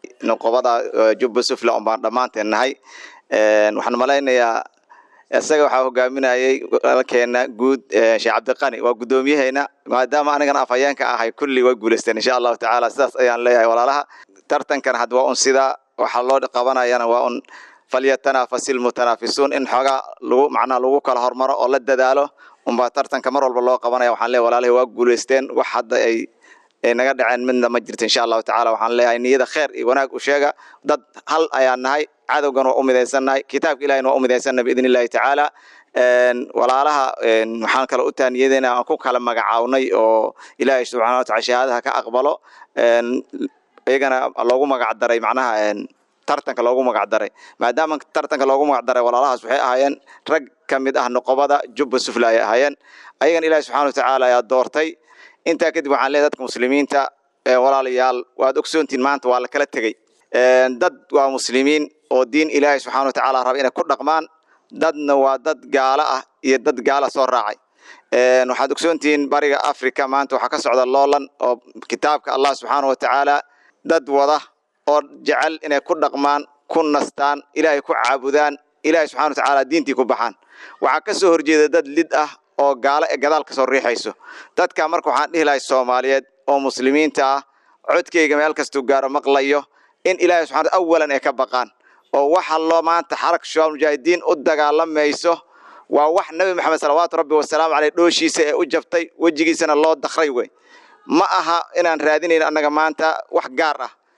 نقبضة جب سفلى أم بعد ما تنهي وحنا ملاينا يا السجى وحاجة من أي كنا جود شيخ عبد القاني وقدومي هنا ما دام أنا كنا أفيان كأهاي كل وجولستين إن شاء الله تعالى أساس أيان ليه ولا لها ترتن كان هدواء سيدا وحلود قبنا يانا وأن فليتنافس المتنافسون إن حاجة لو معنا لو كله هرمرة ولا دداله وما ترتن كمرة بالله قبنا وحنا ولا له وجولستين وحد أي naga dhaceen midna ma jirto insha Allah ta'ala waxaan leeyahay niyada khair iyo wanaag u sheega dad hal ayaan nahay cadawgan oo u mideysanahay kitaabka Ilaahay oo u mideysanahay biidnillahi ta'ala een walaalaha een waxaan kala u taaniyadeena aan ku kala magacawnay oo Ilaahay subhanahu wa ta'ala shahaadaha ka aqbalo een ayagana loogu magac daray macnaha een tartanka loogu magac daray maadaama tartanka loogu magac daray walaalahaas waxay ahaayeen rag kamid ah nuqbada Jubb as-Sufla ay ahaayeen ayagana Ilaahay subhanahu wa ta'ala ayaa doortay inta kadib waxaan leeyahay dadka muslimiinta ee walaalayaal waad ogsoontiin maanta waa la kala tagay ee dad waa muslimiin oo diin Ilaahay subhanahu wa ta'ala rab inay ku dhaqmaan dadna waa dad gaala ah iyo dad gaala soo raacay ee waxaad ogsoontiin bariga Afrika maanta waxa ka socda loolan oo kitaabka Allah subhanahu wa ta'ala dad wada oo jecel inay ku dhaqmaan ku nastaan Ilaahay ku caabudaan Ilaahay subhanahu wa ta'ala diintii ku baxaan waxa ka soo horjeeda dad lid ah oo gaala ee gadaal ka soo riixayso dadka marka waxaan dhihi lahay Soomaaliyeed oo muslimiinta ah codkeyga meel kasto gaaro maqlayo in Ilaahay subhanahu awalan ay ka baqaan oo waxa loo maanta xarag shawal mujaahidiin u dagaalamayso waa wax nabi maxamed salawaatu rabbi wa salaam alayhi dooshiisa ee u jabtay wajigiisana loo dakhray way ma aha inaan raadinayno annaga maanta wax gaar ah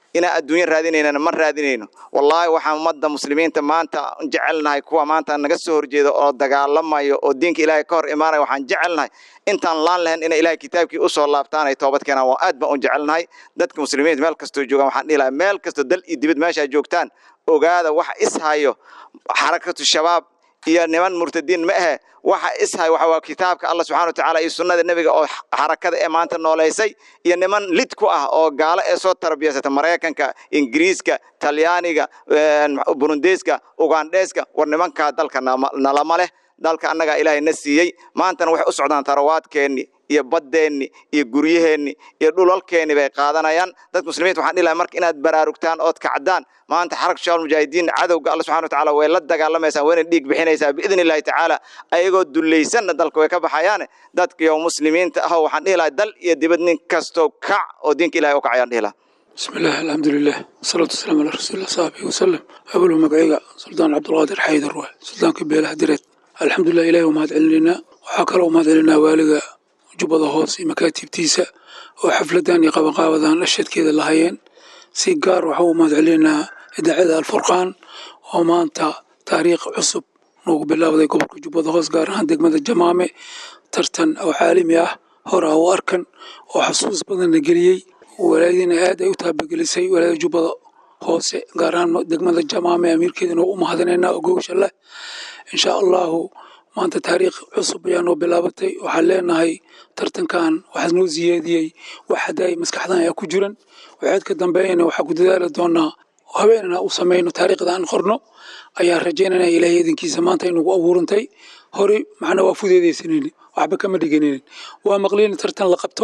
inaan adduunyo raadinaynana ma raadinayno wallaahi waxaan ummadda muslimiinta maanta jecelnahay kuwa maanta naga soo horjeeda oo dagaalamayo oo diinka ilaahay ka hor imaanaya waxaan jecelnahay intaan laan lahayn in ilaahay kitaabkii u soo laabtaan ay toobad keenaan waa aad baan u jecelnahay dadka muslimiinta meel kastoo joogaan waxaan dhihi lahaa meel kastoo dal iyo dibad meesha joogtaan ogaada waxa is hayo xarakatu shabaab iyo niman murtadiin ma aha waxa ishay waxa waa kitaabka Allah subhanahu wa ta'ala iyo sunnada nabiga oo xarakada ee maanta nooleysay iyo niman lid ku ah oo gaalo ee soo tarbiyasata Mareykanka Ingiriiska Talyaaniga Burundiiska Ugandeeska war nimanka dalka nalama leh dalka annaga Ilaahay na siiyay maantana waxay u socdaan tarawaadkeeni iyo badeeni iyo guryaheeni iyo dhulalkeeni bay qaadanayaan dad muslimiinta waxaan dhilahay marka inaad baraarugtaan oo kacdaan maanta xarak shabaab mujaahidiin cadawga Allah subhanahu wa ta'ala way la dagaalamaysaa wayna dhiig bixinaysaa biidin Ilaahay ta'ala ayagoo dulaysan dalka way ka baxayaan dadka iyo muslimiinta ah waxaan dhilahay dal iyo dibad nin kasto kac oo diinka Ilaahay u kacayaan dhilahay بسم الله الحمد لله والصلاة والسلام على رسول الله صلى الله عليه وسلم أول مقعيقة سلطان عبد القادر حيدر سلطان كبير هدرت الحمد لله إلهي وما علينا وحكى وما علينا والغا جبض هوسي مكاتب تيسا وحفلة داني قبا قاوضان أشد كذا اللهيين سيقار وحو ما علينا إدعاء الفرقان وما أنت تاريخ عصب نوق بالله وذي قبرك جبض هوس قار عندك مدى الجمامة ترتن أو عالمية هورا وأركن وحصوص بدن نقليي ولادين هذا يتابع جلسي ولا جبض هوس قاران دقمة الجمامة أمير كذا نوم هذا وقوش الله إن شاء الله ما أنت تاريخ عصب يعني بلابتي وحلينا هاي ترتن كان واحد نو زيادي واحد هاي مسك حدا ياكو جرن وعاد كدن بينه وحكو دال دونا وهبيننا وسمينا تاريخ دان قرنو أيا رجينا إلى يدين كي زمان تينو أورنتي هوري معنا وفود هذه سنين وعبك ما دقنين ومقلين ترتن لقبته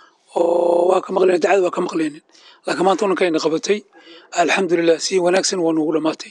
وكمقلين تعال وكمقلين لكن ما أنتون كاين قبتي الحمد لله سي ونكسن ونقول ماتي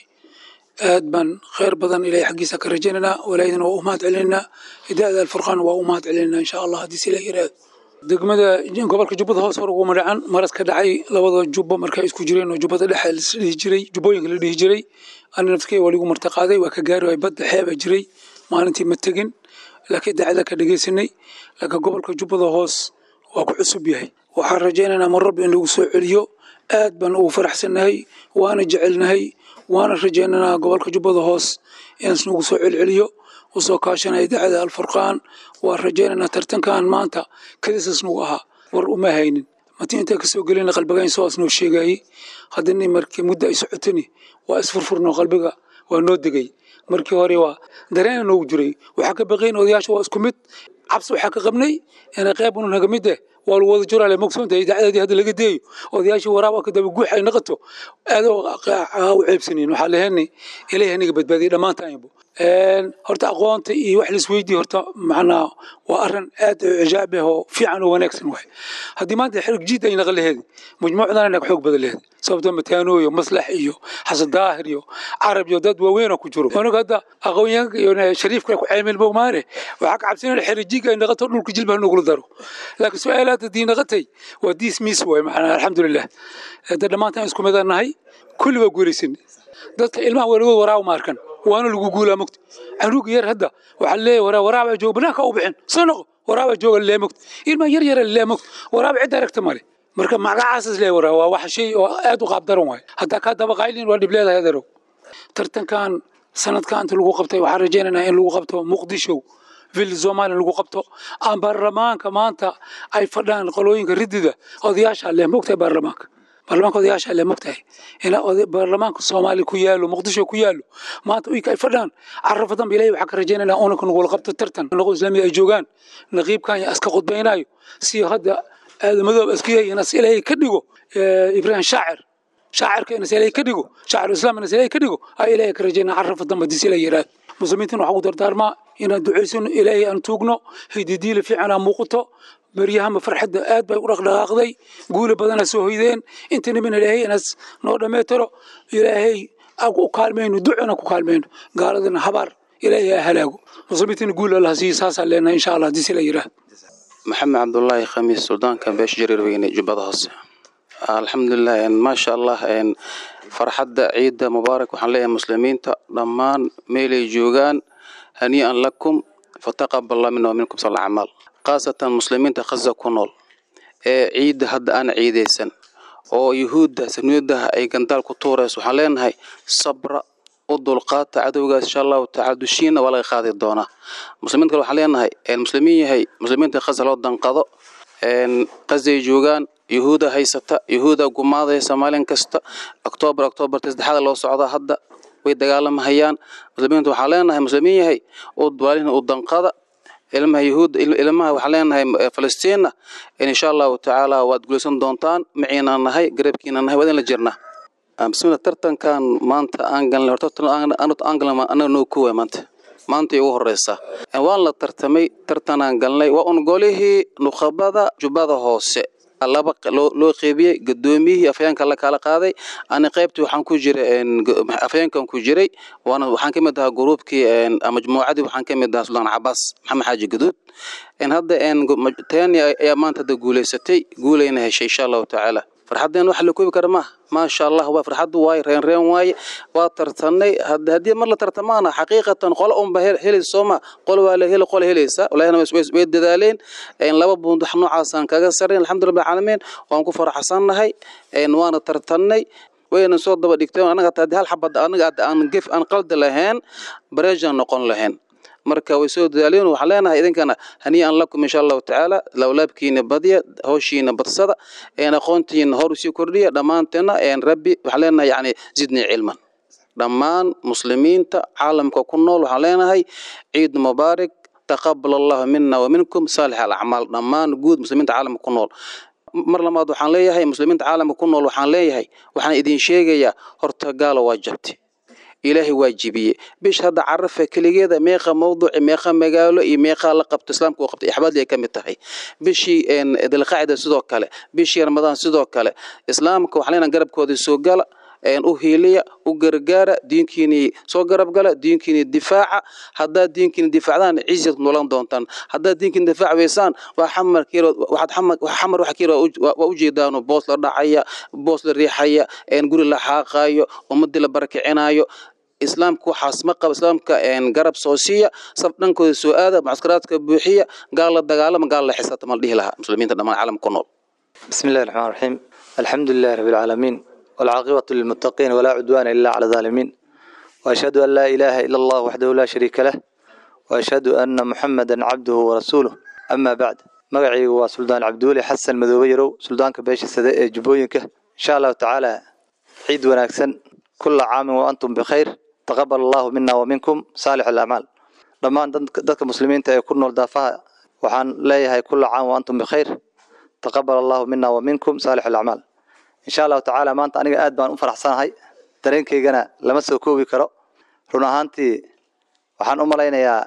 aad baan khayr badan ilaahay xaqiisa ka rajaynaa walaayadina waa u mahad celinaa idaada alfurqaan waa u mahad celinaa insha Allah hadii si la yiraahdo degmada gobolka Jubbada Hoose hor ugu magacan maras ka dhacay labada jubbo markay isku jireen oo jubbada dhexe la dhihi jiray jubbooyinka la dhihi jiray aan nafkay waligu martaqaaday waa ka gaari way badda xeeba jiray maalintii ma tagin laakiin dacada ka dhageysanay laga gobolka Jubbada Hoose waa ku cusub yahay waxaan rajaynaynaa mar rabbi in lagu soo celiyo aad baan ugu faraxsanahay waana jecelnahay وانا رجعنا قبل كجبض هوس إنس نقصو علعليو وصو كاشنا إذاعة الفرقان ورجعنا ترتن كان مانتا كذا سنوها والأمة هينين ما تين تكسو قلنا قلبقين سواس نو الشيء جاي خدني مركي مدة يسعتني وأسفر فرنا قلبقة ونود جاي مركي هريوا درينا نوجري وحكى بقين ودياش واسكمت عبس وحكى قبني أنا قابل نجمده والوضع جرى على مقصود إذا هذا اللي قديه ودياش وراه كده بيقول حي نقطه هذا وعيب سنين وحلهني إليه هني قبل بدي لما تايبه هرت أقوانتي يوحل سويدي هرت معنا وأرن آد عجابه في عنو ونكسن واحد هذه ما أنت حرق جدا ينقل هذه مجموعنا أنك حق بدل هذه سبب متانو يو مصلح يو حسن ظاهر يو عرب يو دد ووينك وجرو أنا قد أقويان يو شريف كلك عامل بوماره وحق عبسين الحرق جيجا ينقطع نقول جلبه نقول دارو لكن سؤالات دي نقطي ودي سميسوي معنا الحمد لله هذا لما تنسكم هذا النهاي كل بقوليسين dadka ilmaha waliba waraaw markan waana lagu guulaa mugti anugu yar hadda waxa leeyahay waraa waraaba joogna ka u bixin sano waraaba jooga lee mugti ilma yar yar lee mugti waraaba cid aragta male marka magacaas lee waraa waa wax shay oo aad u qaab daran way hadda ka daba qaylin waa dibleedahay daro tartankan sanadkan inta lagu qabtay waxa rajaynaynaa in lagu qabto muqdisho fil Soomaali lagu qabto aan baarlamaanka maanta ay fadhaan qolooyinka ridida odayaasha lee mugti baarlamaanka برلمانك ودياش اللي مقتهي هنا برلمانك الصومالي كيالو مقدشو كيالو ما توي كيف فلان عرفتهم بلاي وحك رجينا لا أنا كنا نقول قبض الترتن نقول إسلامي أجوجان نغيب كان أسك قد بينايو سي هذا هذا مذهب أسكيه ناس إلهي كديجو إبراهيم شاعر شاعر كأنس إلهي كديجو شاعر الإسلام ناس إلهي كديجو هاي إلهي كرجينا عرفتهم بديس إلهي يراد مسلمين وحقود دارما إن دعيسون إلهي أن توجنو هدي في عنا موقته بريها ما فرحت آد بيقرق لغاقدي قول بدنا سوهيدين انت من إلهي ناس نور مترو إلهي أكو كالمين ودعنا أكو كالمين قال لنا حبر إلهي هلاقو مصيبتين نقول الله سيساس لنا إن شاء الله دي سليرة محمد عبد الله خميس السودان كان باش جرير بين جبهة الحمد لله إن ما شاء الله إن فرحت عيد مبارك وحليه مسلمين ضمان ميلي جوجان هنيئا لكم فتقبل الله منا ومنكم صالح الأعمال خاصة المسلمين تخزى كنول عيد هذا أنا عيديسن oo yuhuudda saniyadaha ay gandaal ku tuurayso waxaan leenahay sabra u dulqaata cadowgaas insha allahu tacaala dushiina waa laga qaadi doonaa muslimiinta kale waxaan leenahay muslimiin yahay muslimiinta qasa loo danqado qasay joogaan yuhuuda haysata yuhuuda gumaadaysa maalin kasta oktoobar oktoobar saddexaad loo socda hadda way dagaalamahayaan muslimiinta waxaan leenahay muslimiin yahay oo dwaalina u danqada ilmaha yuhuud ilmaha waxaan leenahay Falastiina insha allahu tacaala waad guulaysan doontaan maciina nahay garabkiina nahay wadin la jirnaa bismillah tartankan maanta aan galnay horta aan aan galnay ana noo kuwa maanta maanta ugu horeysa waan la tartamay tartanaan galnay waa un golihii nuqabada jubbada hoose laba loo qeybiyay gudoomiyihii afayeenka la kala qaaday ana qaybtii waxaan ku jiray afayeenkan ku jiray waana waxaan ka mid ahaa groupkii ama majmuucadii waxaan ka mid ahaa Sultan Abbas Maxamed Xaaji Gaduud in hadda een tani ayaa maanta da guuleysatay guuleeyna heshay insha Allah taala farxadeen wax la koobi karo ma ma sha Allah waa farxad waay reen reen waay waa tartanay hadii mar la tartamaana xaqiiqatan qol um bahel heli sooma qol waa la heli qol helaysa walaahna way dadaaleen in laba buund wax noocaas aan kaga sareen alxamdulillah caalamiin waan ku faraxsanahay in waana tartanay wayna soo daba dhigteen anaga hadii hal xabad anaga aan gif aan qalad lahayn bareejan noqon lahayn marka way soo dadaaleen waxa leenahay idinkana haniyan lakum insha Allah taala lawlaabkiina badiya hawshiina badsada ee aqoontiin hor u sii kordhiya dhamaanteena ee rabbi waxa leenahay yaani zidni cilman dhamaan muslimiinta caalamka ku nool waxa leenahay ciid mubaarak taqabbal Allah minna wa minkum salih al-a'mal dhamaan guud muslimiinta caalamka ku nool mar lamaad waxaan leeyahay muslimiinta caalamka ku nool waxaan leeyahay waxaan idin sheegayaa horta gaalo waajibtay إلهي واجبية بيش هذا عرفه كل جذا ميقا موضوع ميقا مقاله ميقا لقب إسلامك وقبت إحباد لي كم التحي بيشي إن ذي القاعدة سدوك كله بيشي رمضان سدوك كله إسلامك وحلينا نقرب كود السوق قال إن أهيلية وجرجارة دين كيني سوق قرب قال دين كيني الدفاع هذا دين كيني الدفاع ذا عزة نولان دونتان هذا دين كيني الدفاع ويسان وحمر كيرو واحد حمر وحمر وحكيرو ووجه دانو بوصل الرعية بوصل الريحية إن قول الله حقايو ومد البركة عنايو إسلامك وحاسمك إسلامك إن قرب سوسية صبناكو سؤال معسكراتك بوحية قال الدجال ما قال حسات مالديه لها مسلمين تدمر العالم كله. بسم الله الرحمن الرحيم الحمد لله رب العالمين والعاقبة للمتقين ولا عدوان إلا على الظالمين وأشهد أن لا إله إلا الله وحده لا شريك له وأشهد أن محمدا عبده ورسوله أما بعد مقعي وسلطان عبدولي حسن مذوبيرو سلطان كبيش السداء جبوينك إن شاء الله تعالى عيد وناكسن كل عام وأنتم بخير تقبل الله منا ومنكم صالح الأعمال ضمان ذلك المسلمين تكونوا الدافع وحن لا هي كل عام وأنتم بخير تقبل الله منا ومنكم صالح الأعمال إن شاء الله تعالى ما أنت أنا قاعد بان أفرح سنة هاي ترين كي جنا لما سوكوبي كرو رنا هانتي وحن أم علينا يا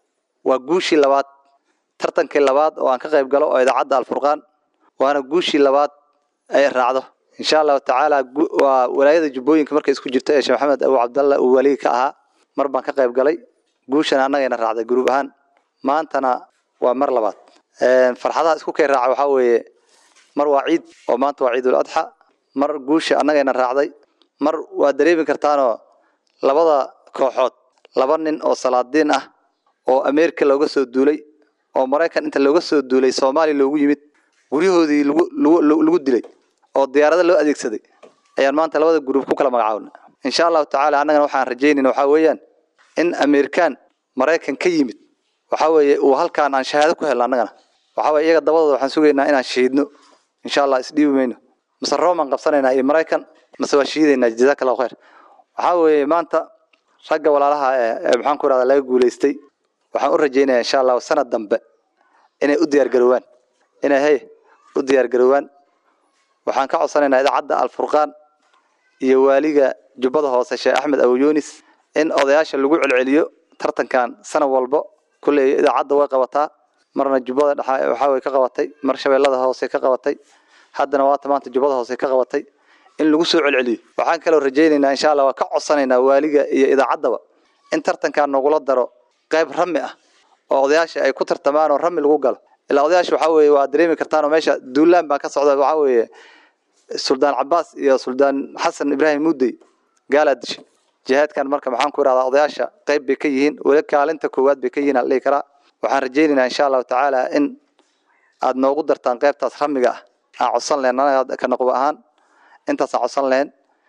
وجوشي اللوات ترتن كلوات وأنا كغيب قالوا إذا عدى الفرقان وأنا جوشي اللوات أي رعده إن شاء الله تعالى وولاية جبوين كمركز كجرتة شيخ محمد أبو عبد الله وولي كها مربان كقيب قلي جوشنا أنا ينرع هذا جروب هان ما أنتنا ومرلبات فرحتها اسكو كي راعوا حوي مر وعيد وما أنت وعيد الأضحى مر جوش أنا ينرع هذا مر ودريب كرتانو لبضا كوحات لبنن أو صلادين أه أو أمريكا لو جسوا الدولي أو أمريكا أنت لو جسوا الدولي صومالي لو يمت وريه ذي لو لو لو الدولي oo diyaarada loo adeegsaday ayaan maanta labada group ku kala magacaawna insha Allah taala anagana waxaan rajaynaynaa waxa weeyaan in American Mareykan ka yimid waxa weeye uu halkaan aan shahaado ku helno anagana waxa weeye iyaga dabadooda waxaan sugaynaa inaan shahiidno insha Allah isdhiibayno masar Roman qabsanaynaa ee Mareykan masoo shahiideynaa jazakallahu khair waxa weeye maanta ragga walaalaha ee maxaan ku raada laga guuleystay waxaan u rajaynayaa insha Allah sanad dambe inay u diyaar garoobaan inay hay u diyaar garoobaan waxaan ka codsanaynaa idaacadda Al-Furqaan iyo waaliga Jubbada Hoose Sheekh Axmed Abu Yunis in odayaasha lagu celceliyo tartankan sanad walba kulay idaacadda way qabataa marna Jubbada Dhexe waxa way ka qabatay mar Shabeellada Hoose ka qabatay haddana waa tamaanta Jubbada Hoose ka qabatay in lagu soo celceliyo waxaan kale oo rajaynaynaa insha Allah waa ka codsanaynaa waaliga iyo idaacaddaba in tartankan nagula daro qayb rami ah oo odayaasha ay ku tartamaan oo rami lagu galo ilaa odayaasha waxa weeye waa dareemi kartaan oo meesha duulaan baa ka socda waxa weeye Sultan Abbas iyo Sultan Hassan Ibrahim Muddi gaalaadish jihaadkan marka maxaan ku raada odayaasha qayb bay ka yihiin wala kaalinta koowaad bay ka yihiin alla kara waxaan rajaynaynaa insha Allah taala in aad noogu dartaan qaybtaas ramiga ah aan codsan leenahay ka noqo ahaan intaasaan codsan lahayn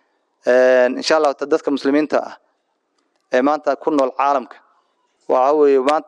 insha allahu dadka muslimiinta ah ee maanta ku nool caalamka waxa weeye maanta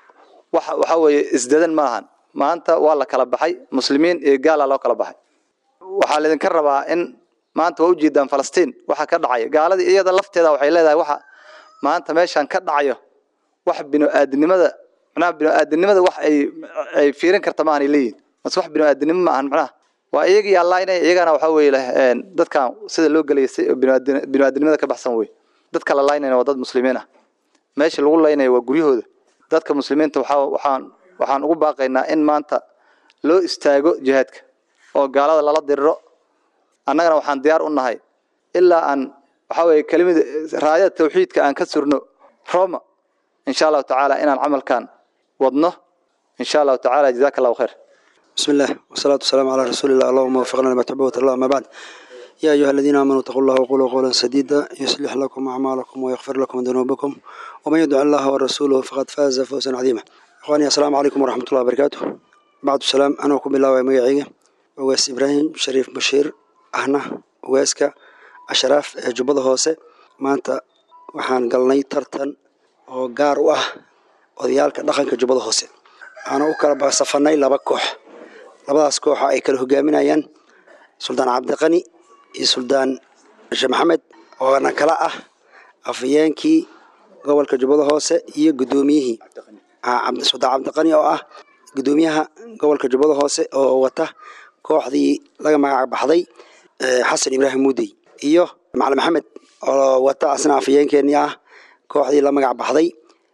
waxa weeye isdadan maahan maanta waa la kala baxay muslimiin iyo gaala loo kala baxay waxaa la idinka rabaa in maanta waa u jeedaan Falastiin waxa ka dhacay gaaladii iyada lafteeda waxay leedahay waxa maanta meeshan ka dhacayo wax binu aadamnimada macnaha binu aadamnimada wax ay ay fiirin karta ma aanay leeyihiin mas wax binu aadamnimo ma ahan macnaha waa iyaga iyo Allah inay iyagana waxa weeye leeyahay dadkan sida loo galeeyay binu aadamnimada ka baxsan way dadka la laynayna waa dad muslimiin ah meesha lagu laynay waa guryahooda dadka muslimiinta waxa waxaan waxaan ugu baaqaynaa in maanta loo istaago jihaadka oo gaalada lala diriro annagana waxaan diyaar u nahay ilaa aan waxa weeye kelimada raayada tawxiidka aan ka surno Roma insha Allah ta'ala inaan amalkan wadno insha Allah ta'ala jazakallahu khair بسم الله والصلاة والسلام على رسول الله اللهم وفقنا لما تحب وترضى أما بعد يا أيها الذين آمنوا اتقوا الله وقولوا قولا سديدا يصلح لكم أعمالكم ويغفر لكم ذنوبكم ومن يدع الله ورسوله فقد فاز فوزا عظيما إخواني السلام عليكم ورحمة الله وبركاته بعد السلام أنا وكم بالله ومجيعي وواس إبراهيم شريف بشير أهنا واسكا أشراف جبضة هوسة ما أنت وحان قلني ترتن وقار واه وديالك دخنك جبضة هوسة أنا أكرب صفناي لبكوح labadaas koox ay kala hogaaminayaan Sultan Cabdiqani iyo Sultan Sheekh Maxamed oo ana kala ah afyeenkii gobolka Jubbada Hoose iyo gudoomiyihii Cabdi Sultan Cabdiqani oo ah gudoomiyaha gobolka Jubbada Hoose oo wata kooxdii laga magac baxday Xasan Ibraahim Muudi iyo Macalin Maxamed oo wata asna afyeenkeenii ah kooxdii la magac baxday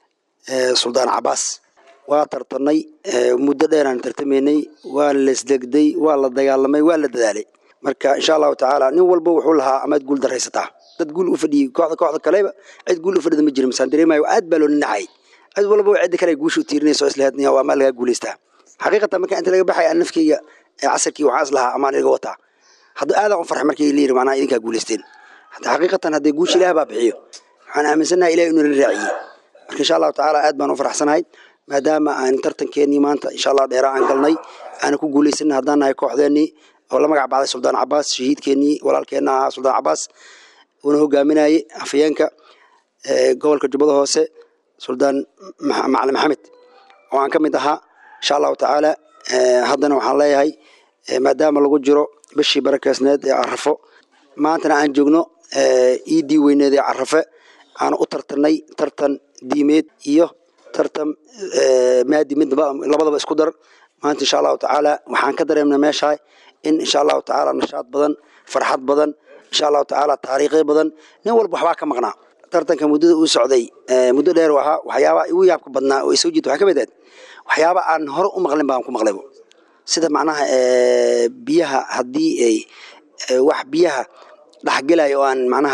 Sultan Abbas waa tartanay muddo dheer aan tartameynay waa la isdegday waa la dagaalamay waa la dadaalay marka insha Allah ta'ala nin walba wuxuu lahaa amad guul dareysataa dad guul u fadhiyay kooxda kooxda kaleeba cid guul u fadhida ma jirin masaan dareemayo aad baa loo nacay cid walba cid kale guushu tiirnayso isla hadniya waa ma laga guuleystaa xaqiiqatan marka inta laga baxay nafkeyga casarkii waxa islaha amaan iga wata hadda aad aan farxay markii leeyahay macnaha idinka guuleysteen hadda xaqiiqatan hadday guush Ilaahay baa bixiyo waxaan aaminsanahay Ilaahay inuu raaciyo marka insha Allah ta'ala aad baan u faraxsanahay maadaama aan tartankeeni maanta insha Allah dheera aan galnay aan ku guuleysanay hadaan nahay kooxdeeni oo la magac baxday Sultan Abbas shahiidkeeni walaalkeena ah Sultan Abbas uu hogaaminayay afyeenka ee gobolka Jubbada Hoose Sultan Macalin Maxamed oo aan kamid ahaa insha Allah ta'ala hadana waxaan leeyahay maadaama lagu jiro bishii barakeysneed ee Arafo maantana aan joogno iidi weyneed ee Arafa aan u tartanay tartan diimeed iyo tartam maadi mid labadaba isku dar maanta insha Allah ta'ala waxaan ka dareemnaa meesha in insha Allah ta'ala nashaad badan farxad badan insha Allah ta'ala taariikh badan nin walba waxba ka maqnaa tartanka muddada uu socday muddo dheer waxa waxyaaba uu yaabka badnaa oo soo jiito waxa ka mid ah waxyaaba aan hore u maqlin baan ku maqlay sida macnaha biyaha hadii ay wax biyaha dhaxgalay oo aan macnaha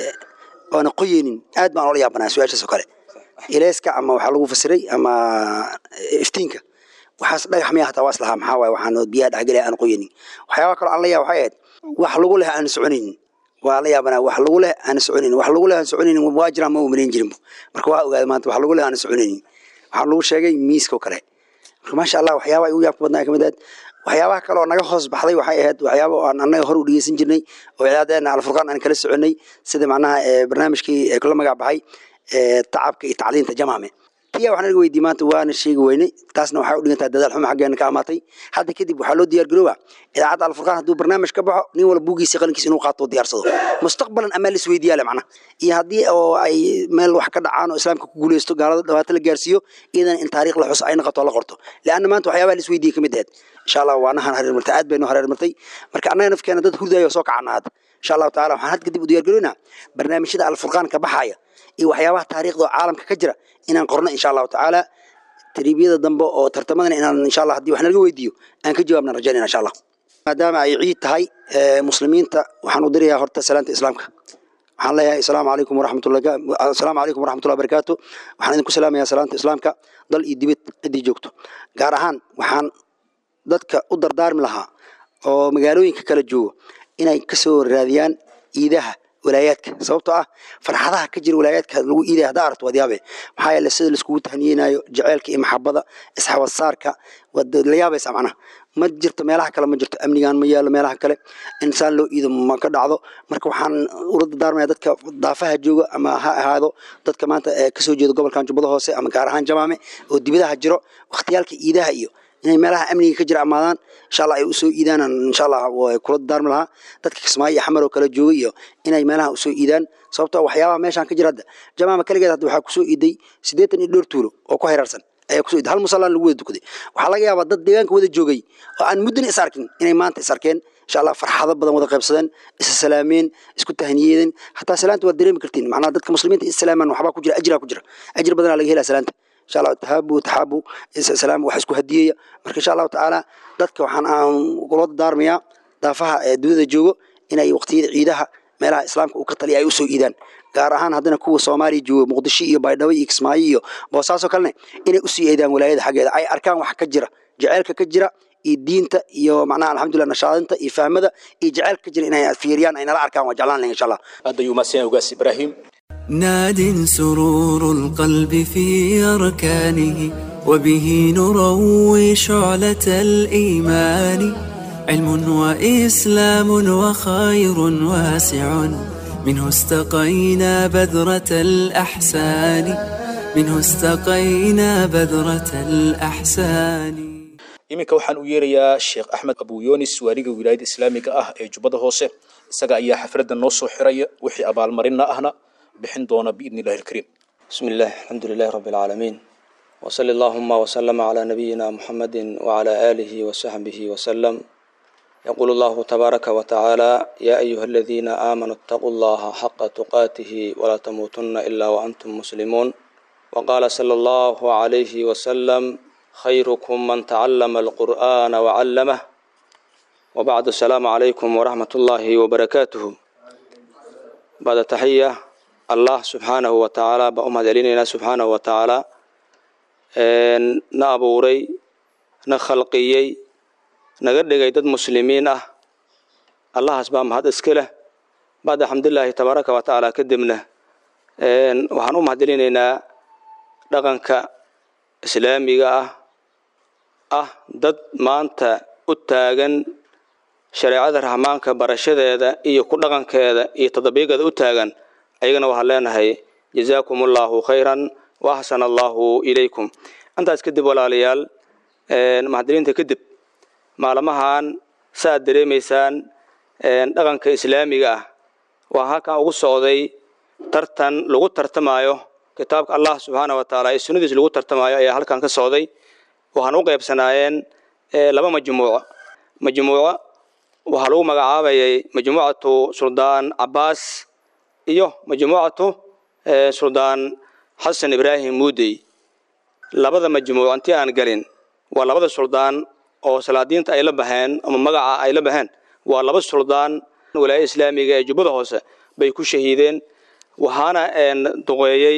oo aan qoyeenin aad baan oo yaabana su'aashaas kale ilayska ama waxa lagu fasiray ama iftiinka waxaas dhagax miyaa taa waslaha maxaa waay waxaan biyaha dhaxgalay aan qoyeenin waxyaaba kale aan la yaab waxay ahayd wax lagu leh aan soconin waa la yaabana wax lagu leh aan soconin wax lagu leh aan soconin waa jiraan ma umaleyn jirin marka waa ogaad maanta wax lagu leh aan soconin waxa lagu sheegay miiska kale marka ma sha Allah waxyaaba ay u yaab badnaa kamid ah waxyaabaha kale oo naga hoos baxday waxay ahayd waxyaabo aan anaga hor u dhigeysan jirnay oo ciidadeena Al-Furqaan aan kala soconay sida macnaha barnaamijkii kala magac baxay tacabka iyo tacliinta jamaame tiya waxaan ugu weydiiyay maanta waana sheegi weynay taasna waxa u dhigantaa dadaal xumo xageena ka amaatay hadda kadib waxa loo diyaar garooba idaacada Al-Furqaan haduu barnaamij ka baxo nin walba buugiisa qalinkiisa inuu qaato diyaarsado mustaqbalan amal is weydiiyay macnaha iyo hadii oo ay meel wax ka dhacaan oo islaamka ku guuleysto gaalada dhawaata la gaarsiyo idan in taariikh la xus ay noqoto la qorto laana maanta waxyaabo la is weydiiyay kamid ah insha Allah waana hareer martay aad baynu hareer martay marka anaga nafkeena dad hurdayo soo kacanaad insha Allah ta'ala waxaan had kadib u diyaar garoonaa barnaamijyada Al-Furqaan ka baxaya iyo waxyaabaha taariikhda caalamka ka jira inaan qorno insha Allah ta'ala tarbiiyada dambe oo tartamadana inaan insha Allah hadii wax naga weydiiyo aan ka jawaabna rajaynaa insha Allah maadaama ay ciid tahay muslimiinta waxaan u dirayaa horta salaanta islaamka waxaan leeyahay assalaamu alaykum wa rahmatullahi assalaamu alaykum wa rahmatullahi wa barakaatuh waxaan idinku salaamayaa salaanta islaamka dal iyo dibad cidii joogto gaar ahaan waxaan dadka u dardaarmi lahaa oo magaalooyinka kala joogo inay ka soo raadiyaan ciidaha walaayaadka sababtoo ah farxadaha ka jira walaayaadka lagu iiday hadda aragto wadiyaabe maxaa yeelay sida la iskugu tahniyeenayo jaceylka iyo maxabada isxawasaarka wada la yaabaysa macnaha ma jirto meelaha kale ma jirto amnigan ma yaalo meelaha kale insaan loo iido ma ka dhacdo marka waxaan urada daarmaya dadka daafaha jooga ama ha ahaado dadka maanta ka soo jeeda gobolkan Jubbada Hoose ama gaar ahaan Jamaame oo dibadaha jiro waqtiyalka iidaha iyo inay meelaha amniga ka jira amaadaan insha Allah ay u soo iidaan insha Allah way kula daarmi lahaa dadka Kismaayo xamar oo kala jooga iyo inay meelaha u soo iidaan sababtoo waxyaabaha meeshan ka jira hadda Jamaame kaligeed hadda waxa ku soo iiday siddeetan iyo dhowr tuulo oo ku hareersan ayaa ku soo iiday hal musalla lagu wada dukaday waxa laga yaabaa dad deegaanka wada joogay oo aan muddo is arkin inay maanta is arkeen insha Allah farxado badan wada qaybsadeen is salaameen isku tahniyeen hatta salaanta wada dareemi kartiin macnaha dadka muslimiinta is salaaman waxba ku jira ajira ku jira ajir badan laga helaa salaanta insha Allah tahabu tahabu salaam wax isku hadiyeeya marka insha Allah taala dadka waxaan aan kula daarmaya daafaha dunida joogo inay waqtiyada ciidaha meelaha islaamka uu ka taliya ay u soo iidaan gaar ahaan haddana kuwa Soomaaliya jooga Muqdisho iyo Baydhabo iyo Kismaayo iyo Boosaaso kalena inay u sii eedaan walaayada xageeda ay arkaan wax ka jira jaceylka ka jira iyo diinta iyo macnaha alxamdulillah nashaadinta iyo fahmada iyo jaceylka ka jira inay fiiriyaan ay nala arkaan waa jeclaan insha Allah هذا يوم سين وقاس إبراهيم ناد سرور القلب في أركانه وبه نروي شعلة الإيمان علم وإسلام وخير واسع منه استقينا بذرة الأحسان منه استقينا بذرة الأحسان iminka waxaan u yeerayaa Sheekh Axmed Abu Yunis wariga wilaayada Islaamiga ah ee Jubbada Hoose isaga ayaa xafladda noo soo xiraya wixii abaalmarinna ahna bixin doona biidnillahi alkariim bismillah alhamdulillah rabbil alamin wa sallallahu wa sallama ala nabiyyina Muhammadin wa ala alihi wa sahbihi wa sallam يقول الله تبارك وتعالى يا أيها الذين آمنوا اتقوا الله حق تقاته ولا تموتن إلا وأنتم مسلمون وقال صلى الله عليه وسلم خيركم من تعلم القرآن وعلمه وبعد السلام عليكم ورحمة الله وبركاته بعد تحية الله سبحانه وتعالى بأمهد علينا سبحانه وتعالى نابوري نخلقيي نقدر دad muslimiin ah Allah asbaa mahad iska leh baada alxamdulillah tabaaraka wa taala kadibna een waxaan u mahadcelinaynaa dhaqanka islaamiga ah ah dad maanta u taagan shariicada rahmaanka barashadeeda iyo ku dhaqankeeda iyo tadbiiqada u taagan ayagana waxaan leenahay jazaakumullahu khayran wa ahsanallahu ilaykum antaas kadib walaalayaal een mahadcelinta kadib maalmahan saad dareemaysaan dhaqanka islaamiga ah waa halkan ugu socday tartan lagu tartamayo kitaabka Allah subhanahu wa ta'ala ee sunnadiisa lagu tartamayo ayaa halkan ka socday waxaan u qaybsanaayeen laba majmuuco majmuuco waxa lagu magacaabayay majmuucatu Suldaan Abbas iyo majmuucatu Suldaan Xasan Ibrahim Muudey labada majmuuco intii aan galin waa labada suldaan oo salaadiinta ay la baheen ama magaca ay la baheen waa laba suldaan walaayada islaamiga ee Jubbada Hoose bay ku shahiideen waxaana een duqeeyay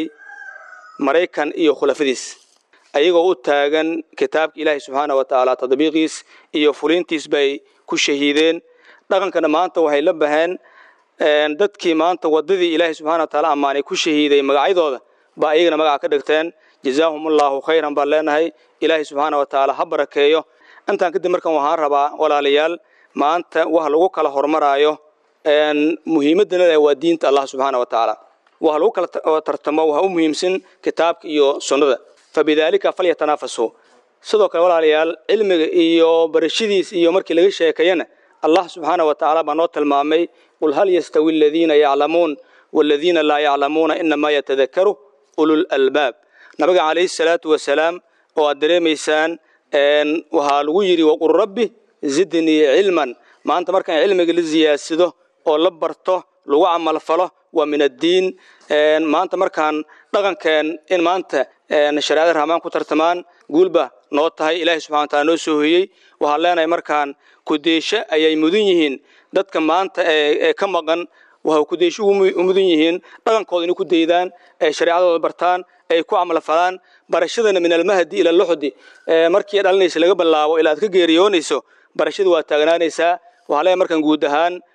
Mareykan iyo khulafadiis ayagoo u taagan kitaabka Ilaahay subhanahu wa ta'ala tadbiiqiis iyo fulintiis bay ku shahiideen dhaqankana maanta waxay la baheen een dadkii maanta wadadii Ilaahay subhanahu wa ta'ala amaanay ku shahiiday magacyadooda ba ayagana magaca ka dhigteen jazaahumullahu khayran baa leenahay Ilaahay subhanahu wa ta'ala ha barakeeyo intaan kadib markan waxaan rabaa walaalayaal maanta wax lagu kala hormaraayo een muhiimadana waa diinta Allah subhanahu wa ta'ala wax lagu kala tartamo waxa u muhiimsan kitaabka iyo sunnada fabidalika falyatanafasu sidoo kale walaalayaal cilmiga iyo barashadiis iyo markii laga sheekayana Allah subhanahu wa ta'ala baa noo tilmaamay qul hal yastawi alladhina ya'lamun walladhina la ya'lamuna inma yatadhakkaru ulul albab nabiga kaleey salaatu wa salaam oo dareemaysaan een waxa lagu yiri waqur rabbi zidni ilman maanta markaan cilmiga la ziyaasado oo la barto lagu amal falo waa min ad-diin een maanta markaan dhaqankeen in maanta een shariicada rahmaan ku tartamaan guulba noo tahay Ilaahay subhanahu wa ta'ala noo soo hoyay waxa leenahay markaan ku deesha ayay mudan yihiin dadka maanta ee ka maqan waxa ku deesho u mudan yihiin dhaqankooda inay ku deedaan ee shariicadooda bartaan ay ku amal falaan barashadana min al-mahdi ila al-luhdi markii dhalinaysa laga bilaabo ilaa aad ka geeriyoonayso barashadu waa taagnaanaysaa waxa la markan guud ahaan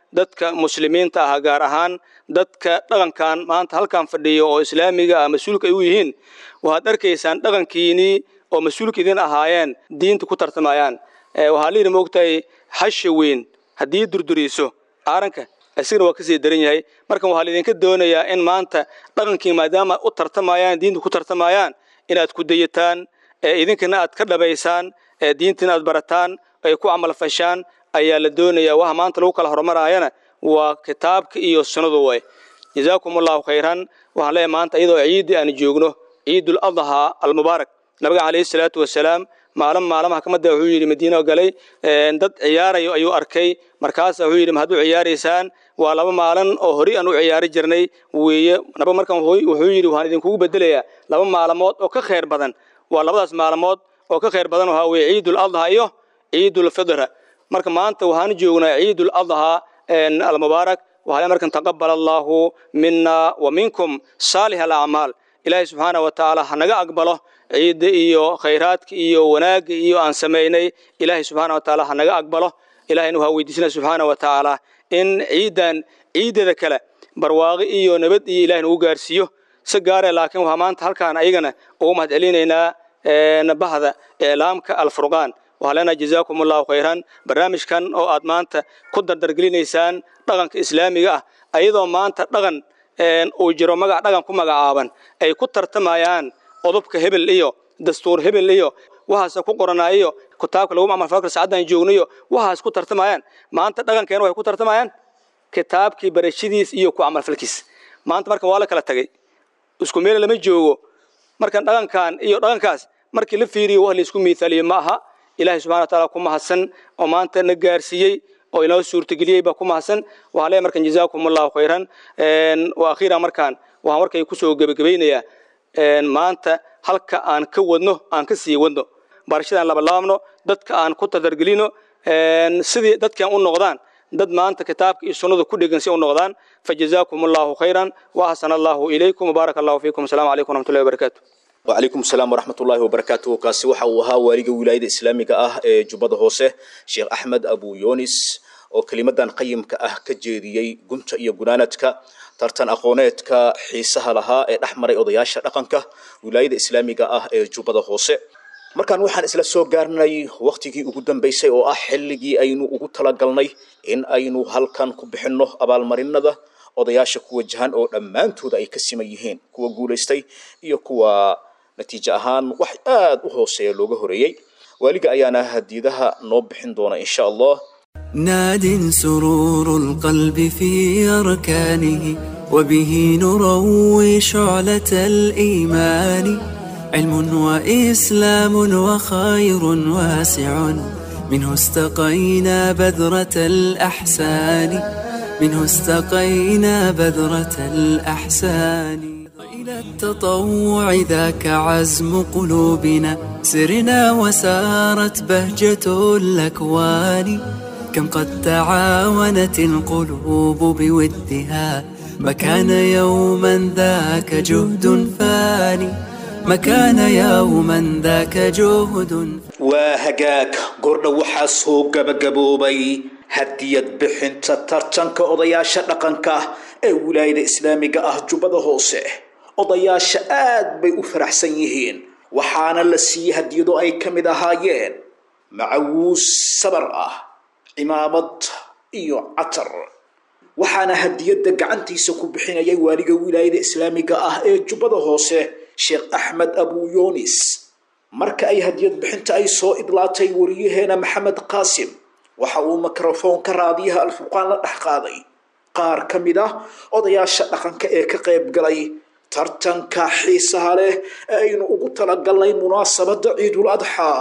dadka muslimiinta ah gaar ahaan dadka dhaqankan maanta halkan fadhiyo oo islaamiga ah mas-uulka ay u yihiin waxaad arkaysaan dhaqankiinii oo mas-uulka idin ahaayeen diinta ku tartamayaan waxaa layidhi moogtahay hasha weyn haddii durduriiso aaranka isagana waa kasii daran yahay markan waxaa laydinka doonayaa in maanta dhaqankii maadaama u tartamayaan diinta ku tartamayaan inaad ku dayataan idinkana aad ka dhabaysaan diintina aad barataan ay ku camal fashaan ayaa la doonayaa waxa maanta lagu kala horumaraayana waa kitaabka iyo sunnadu way jazaakum allahu khayran waxaan leeyahay maanta iyadoo ciidii aan joogno ciidul adha almubaarak nabiga calayhi salaatu wasalaam maalin maalmaha kamada wuxuu yidhi madiina galay dad ciyaarayo ayuu arkay markaas wuxuu yidhi ma hadduu ciyaaraysaan waa laba maalin oo hori aan u ciyaari jirnay weeye naba markan wuxuu yidhi waxaan idinkugu bedelayaa laba maalmood oo ka khayr badan waa labadaas maalmood oo ka khayr badan waxaa weeye ciidul adha iyo ciidul fidra marka maanta waxaan joognaa ciidul adha almubaarak waxaa markan taqabbal allahu minna wa minkum saalih alacmaal ilaahay subxaanahu wa tacaala ha naga aqbalo ciidda iyo khayraadka iyo wanaagga iyo aan samaynay ilaahay subxaanahu wa tacaala ha naga aqbalo ilaahayna waxaa weydiisanaa subxaanahu wa tacaala in ciidan ciideeda kale barwaaqo iyo nabad iyo ilaahay nagu gaarsiiyo si gaare laakiin waxaa maanta halkaan ayagana ugu mahad celinaynaa bahda iclaamka alfurqaan waxaa leenahay jazaakum allahu khayran barnaamijkan oo aad maanta ku dardargelinaysaan dhaqanka islaamiga ah ayadoo maanta dhaqan uu jiro magac dhaqan ku magacaaban ay ku tartamayaan qodobka hebel iyo dastuur hebel iyo waxaas ku qoranayo kitaabka lagu amal fakr saacadan joognayo waxaas ku tartamayaan maanta dhaqankeena way ku tartamayaan kitaabkii barashadiis iyo ku amal falkiis maanta marka waa la kala tagay isku meel lama joogo marka dhaqankan iyo dhaqankaas markii la fiiriyo wax la isku miisaaliyo ma aha ilaahay subhanahu wa ta'ala ku mahadsan oo maanta na gaarsiiyay oo inoo suurtageliyay ba ku mahadsan waxa leeyahay markan jazaakumullahu khayran een wa akhira markan waxa markay ku soo gabagabeynaya een maanta halka aan ka wadno aan ka sii wadno barashadan laba laabno dadka aan ku tadargelino een sidii dadkan u noqdaan dad maanta kitaabka iyo sunnada ku dhigan si u noqdaan fajazaakumullahu khayran wa ahsanallahu ilaykum wa barakallahu fiikum assalamu alaykum wa rahmatullahi wa barakatuh وعليكم السلام ورحمة الله وبركاته كاسي وحا وها والي ولاية إسلامية أه جبادة هوسه شيخ أحمد أبو يونس oo kalimadan qayimka ah ka jeediyay gunta iyo gunaanadka tartan aqooneedka xiisaha lahaa ee dhaxmaray odayaasha dhaqanka wilaayada islaamiga ah ee Jubbada Hoose markaan waxaan isla soo gaarnay waqtigii ugu dambeysay oo ah xilligii aynu ugu talagalnay in aynu halkan ku bixinno abaalmarinada odayaasha ku wajahan oo dhamaantood ay ka siman yihiin kuwa guuleystay iyo kuwa natiijo ahaan wax aad u hooseeya looga horeeyay waliga ayaana hadiidaha noo bixin doona insha Allah ناد سرور القلب في أركانه وبه نروي شعلة الإيمان علم وإسلام وخير واسع منه استقينا بذرة الأحسان منه استقينا بذرة الأحسان إلى التطوع ذاك عزم قلوبنا سرنا وسارت بهجة الأكوان كم قد تعاونت القلوب بودها ما كان يوما ذاك جهد فاني ما كان يوما ذاك جهد وهجاك قرن وحاسو قبقبوبي هديت بحنت ترتنك أضياشا لقنك ولاية إسلامية أه جبادة هوسه أضياشا آد بي أفرح سنيهين وحانا لسي هديدو أي كمدا هايين معوس سبرأه imaamad iyo catar waxaana hadiyada gacantiisa ku bixinayay waaliga wilaayada islaamiga ah ee Jubbada Hoose Sheekh Ahmed Abu Yunis marka ay hadiyad bixinta ay soo idlaatay wariyaheena Maxamed Qaasim waxa uu mikrofoonka raadiyaha Al-Furqaan la dhex qaaday qaar kamid ah odayaasha dhaqanka ee ka qayb galay tartanka xiisaha leh aynu ugu talagalnay munaasabada Ciidul Adha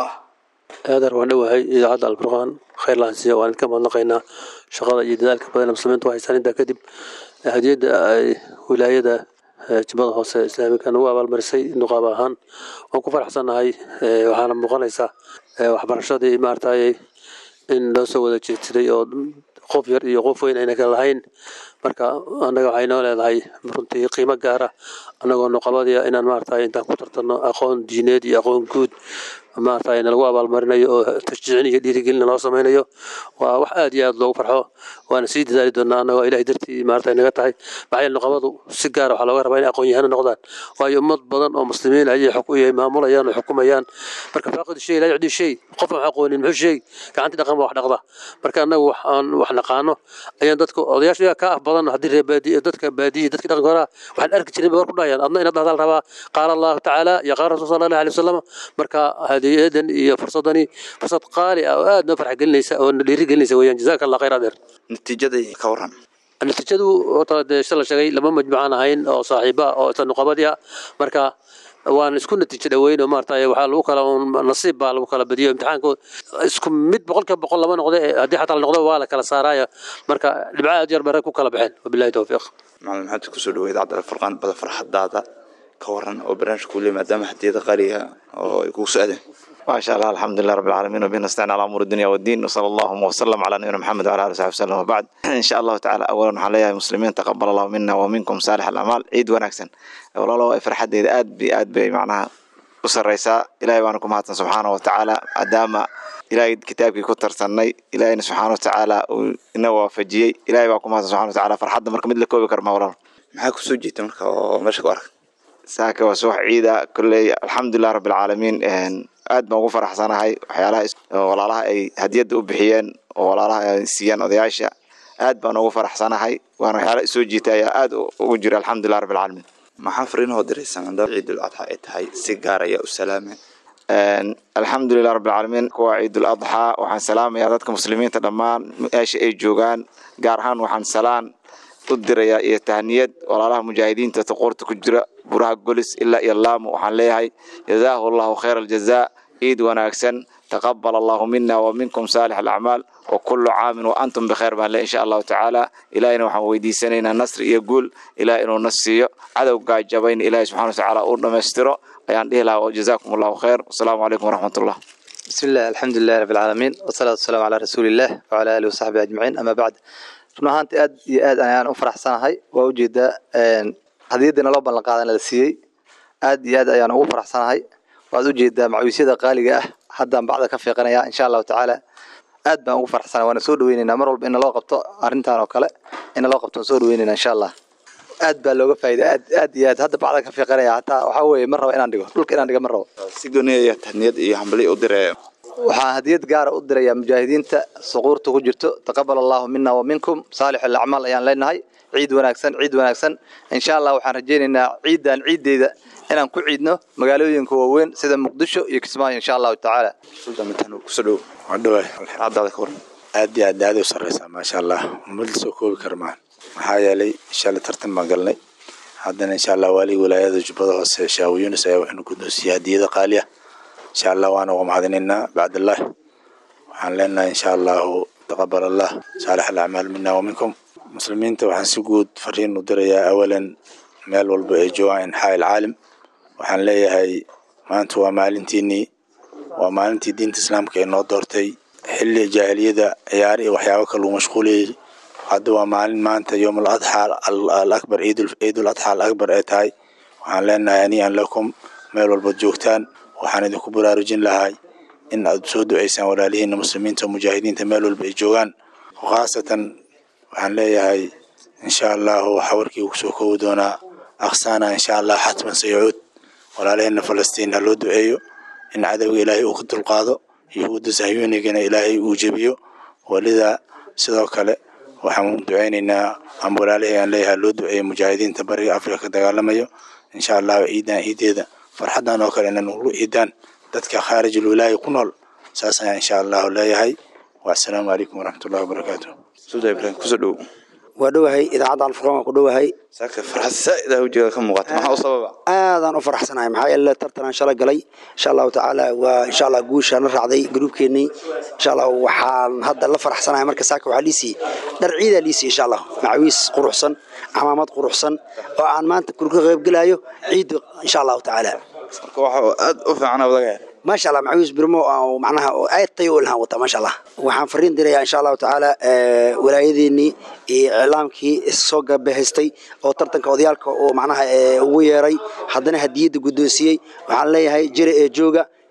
هذا هو نوعي إذاعة الفرقان خير الله سيا وأنا كمان لقينا شغلة جديدة كبدنا مسلمين توحي سنين ده كذب هدية ولاية ده جبل هوس إسلامي كانوا أول مرسي نقابة هان وكفر حسن هاي وحنا مقنعسة وحبرشة إمارتاي إن لو سوى ذا شيء خوف يخوف وين إنك الحين marka anaga waxay noo leedahay runtii qiimo gaar ah anaga noqobadii inaan maartay intaan ku tartano aqoon diineed iyo aqoon guud maaragtay lagu abaalmarinayo oo tashjiicin iyo dhiirigelin loo samaynayo waa wax aad iyo aad loogu farxo waana sii dadaali doonaa annagoo ilaahay dartii maaragtay naga tahay maxaa yeele nuqabadu si gaar waxaa looga rabaa inay aqoon-yahano noqdaan waayo ummad badan oo muslimiin ayay maamulayaan oo xukumayaan marka faaqid shay laa yucdi shay qof aan aqoonin muxuu shay gacantii dhaqan baa wax dhaqda marka annagu waxaan wax naqaano ayaan dadka odayaasha ka ah badan haddii reer baadiye dadka baadiye dadka dhaqanka hore waxaan arki jiray war ku dhahayaan adna inaad dhahdaal rabaa qaala allahu tacaala ya qaala rasuul sallallahu alayhi wasallam marka hadiyadan iyo fursadani fursad qaali ah oo aad noo farx gelinaysa oo dhiirigelinaysa weeyaan jazaaka allah khayr adeer natiijada ka waran natiijadu wata shala sheegay lama majmuucan ahayn oo saaxiiba oo tanuqabadiya marka waan isku natiijo dhaweyn oo maartay waxa lagu kala nasiib baa lagu kala badiyo imtixaanku isku mid boqolkiiba boqol lama noqdo hadii xataa la noqdo waa la kala saaraya marka dhibcaha aad yar bare ku kala baxeen wabillahi tawfiiq macallin maxaad ku soo dhaweyd cabdal furqaan bada farxadaada ka waran oo barnaamijku leeyahay maadaama hadiyada qaaliga oo ay ku saadeen ما شاء الله الحمد لله رب العالمين وبه نستعين على امور الدنيا والدين وصلى الله وسلم على نبينا محمد وعلى اله وصحبه وسلم وبعد ان شاء الله تعالى اولا عليها المسلمين تقبل الله منا ومنكم صالح الاعمال عيد ونكسن والله فرحديد اد بي اد بي معناها usareysa ilaahay baan ku mahadsan subhanahu wa ta'ala adama ilaahay kitaabkii ku tarsanay ilaahay subhanahu wa ta'ala ina waafajiyay ilaahay baan ku mahadsan subhanahu wa ta'ala farxadda marka mid la koobi karo ma walaal maxaa ku soo jeetay marka oo meesha ku arag saaka waa soo ciida kulay alxamdulillah rabbil alamin aad baan ugu faraxsanahay waxyaalaha walaalaha ay hadiyada u bixiyeen oo walaalaha ay siiyeen odayaasha aad baan ugu faraxsanahay waana waxyaalaha soo jeetay aad ugu jira alxamdulillah rabbil alamin maxaa fariinoo diraysan ciidul adha ay tahay si gaar ah u salaamay alxamdulillah rabbil alamin kuwa ciidul adha waxaan salaamayaa dadka muslimiinta dhamaan meesha ay joogaan gaar ahaan waxaan salaan u dirayaa iyo tahniyad walaalaha mujaahidiinta taqoorta ku jira buraha golis ilaa iyo laamo waxaan leeyahay jazaahu allahu khayral jazaa ciid wanaagsan taqabbal allahu minna wa minkum salih al-a'mal wa kullu 'aamin wa antum bi khayr baan insha Allah ta'ala ilaahina waxaan weydiisanaynaa nasr iyo guul ilaahay inuu nasiyo cadawga jabayn ilaahay subhanahu wa ta'ala uu dhameystiro ayaan dhihi lahaa jazaakumullahu khayr assalamu alaykum wa rahmatullah bismillah alhamdulillah rabbil alamin wa salatu wassalamu ala rasulillah wa ala alihi wa sahbihi ajma'in amma ba'd runaanti aad iyo aad ayaan u faraxsanahay waa u jeedaa een hadiyadana loo ballan qaadan la siiyay aad iyo aad ayaan ugu faraxsanahay waad u jeedaa macawiisyada qaaliga ah haddaan bacda ka fiiqanaya insha Allah ta'ala aad baan ugu faraxsanahay waana soo dhaweynaynaa mar walba in loo qabto arintan oo kale in loo qabto soo dhaweynaynaa insha Allah aad baa looga faa'iiday aad aad iyo aad hadda bacda ka fiiqanaya hataa waxa weeye mar rabo inaan dhigo dhulka inaan dhigo mar rabo si gooniya tahniyad iyo hambali u diray waxaan hadiyad gaar ah u dirayaa mujaahidiinta suquurta ku jirto taqabbal Allahu minna wa minkum salih al-a'mal ayaan leenahay ciid wanaagsan ciid wanaagsan insha Allah waxaan rajaynaynaa ciidan ciideeda inaan ku ciidno magaalooyinka waaweyn sida Muqdisho iyo Kismaayo insha Allah ta'ala sultan ku soo dhaw wadaway alxaadada ka waran aad iyo aad aad u sareysa ma sha Allah mid soo koobi karmaan maxaa yeelay insha Allah tartan ma galnay haddana insha Allah wali wilaayada Jubbada Hoose shaawiyuuna say waxnu ku doosiyaa hadiyada qaaliya insha Allah waana uga mahadinayna bacdallah waxaan leenahay insha Allah taqabbal Allah salih al-a'mal minna wa minkum muslimiinta waxaan si guud fariin u dirayaa awalan meel walba ay joogaan xayl caalim waxaan leeyahay maanta waa maalintiini waa maalintii diinta islaamka ee noo doortay xilli jaahiliyada ciyaar iyo waxyaabo kale uu mashquuliyay hadda waa maalin maanta yawmul adha al-akbar ciidul ciidul adha al-akbar ee tahay waxaan leenahay aniyan lakum meel walba joogtaan waxaan idinku baraarujin lahay in aad soo duceysaan walaalihiina muslimiinta mujaahidiinta meel walba ay joogaan khaasatan waxaan leeyahay insha Allah waxa warkii uu soo koobi doonaa aqsaana insha Allah hatman sayuud walaalihiina Falastiin loo duceeyo in cadawga Ilaahay uu ku dulqaado yahuudda sahyuunigana Ilaahay uu jabiyo walida sidoo kale waxaan duceynaynaa am walaalihiina leeyahay loo duceeyo mujaahidiinta bariga Afrika dagaalamayo insha Allah ciidan ciideeda farxadan oo kale inaan ugu ciidan dadka khaarij wilaaya ku nool saasana insha Allah leeyahay wa assalaamu alaykum wa rahmatullahi wa barakatuh suuday ibrahim ku soo dhaw waa dhawahay idaacada alfurqaan ku dhawahay saaka farxad saa'id ah ujeeda ka muuqata maxaa u sababa aadan u faraxsanahay maxaa yeelay tartan shala galay insha Allah ta'ala waa insha Allah guusha na raacday groupkeeni insha Allah waxaan hadda la faraxsanahay marka saaka waxa liisi dhar ciida liisi insha Allah macawiis quruxsan amaamad quruxsan oo aan maanta ku qayb galayo ciid insha Allah ta'ala marka waxa aad u fiican wadaga ما شاء الله معويس برمو أو معناها أي طيول لها وطا ما شاء الله وحن فرين دري إن شاء الله تعالى أه ولايديني إعلامك السوق بهستي أو ترتن كوديالك أو معناها أه ويري حضنا هدية قدوسية وحن لي هاي جري جوجا